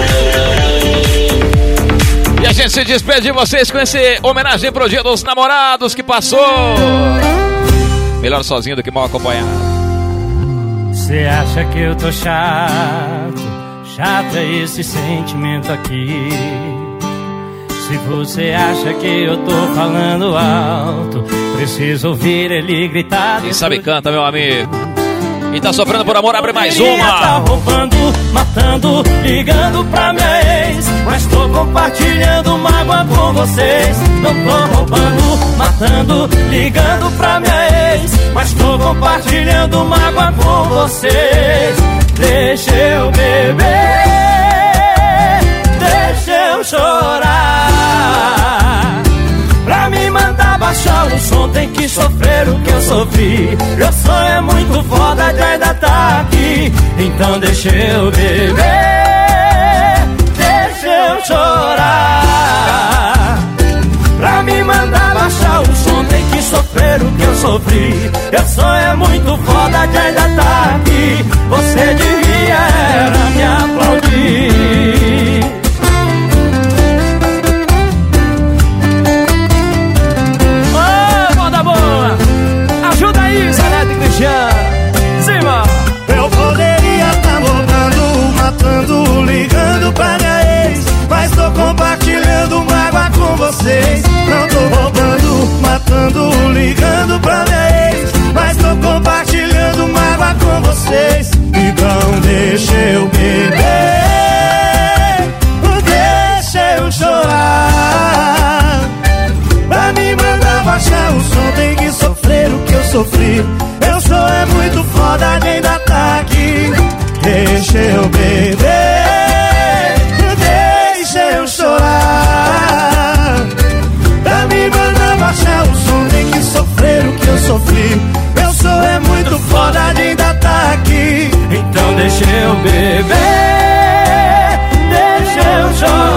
E a gente se despede de vocês com esse homenagem pro Dia dos Namorados que passou. Melhor sozinho do que mal acompanhado. Você acha que eu tô chato? Chato é esse sentimento aqui. Se você acha que eu tô falando alto, preciso ouvir ele gritar. Quem sabe canta, meu amigo. E tá sofrendo por amor, abre mais uma. Tá roubando, matando, ligando pra minha ex, mas tô compartilhando mágoa com vocês. Não tô roubando, matando, ligando pra minha ex, mas tô compartilhando mágoa com vocês. Deixa eu beber, deixa eu chorar. Pra me mandar baixar o som tem que sofrer o que eu sofri. Meu sonho é muito foda de ainda tá aqui. Então deixa eu beber, deixa eu chorar. Pra me mandar baixar o som tem que sofrer o que eu sofri. Meu sonho é muito foda de ainda tá aqui. Você devia era me aplaudir. Ô, moda boa, ajuda aí, Zanetti Cristiano. Cima. Eu poderia tá roubando, matando, ligando pra minha ex, mas tô compartilhando mágoa com vocês. Não tô roubando, matando, ligando pra minha ex, mas tô compartilhando mágoa com vocês. Então deixa eu beber, deixa eu chorar. Pra me mandar baixar o som tem que sofrer o que eu sofri. Meu som é muito foda de ainda tá aqui. Deixa eu beber, deixa eu chorar. Pra me mandar baixar o som tem que sofrer o que eu sofri. Meu som é muito foda de ainda tá aqui. Então deixa eu beber, deixa eu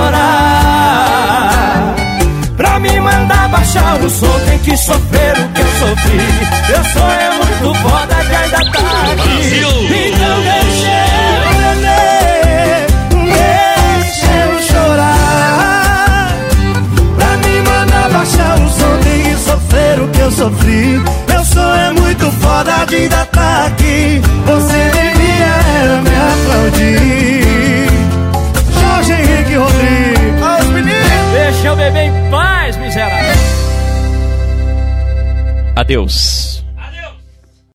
chorar. Pra me mandar baixar o som tem que sofrer o que eu sofri. Meu som é muito foda de ainda tá aqui. Então deixa eu beber, deixa eu chorar. Pra me mandar baixar o som tem que sofrer o que eu sofri. Meu som é muito foda de ainda tá aqui. Você devia era me aplaudir. Jorge Henrique Rodrigues. Adeus.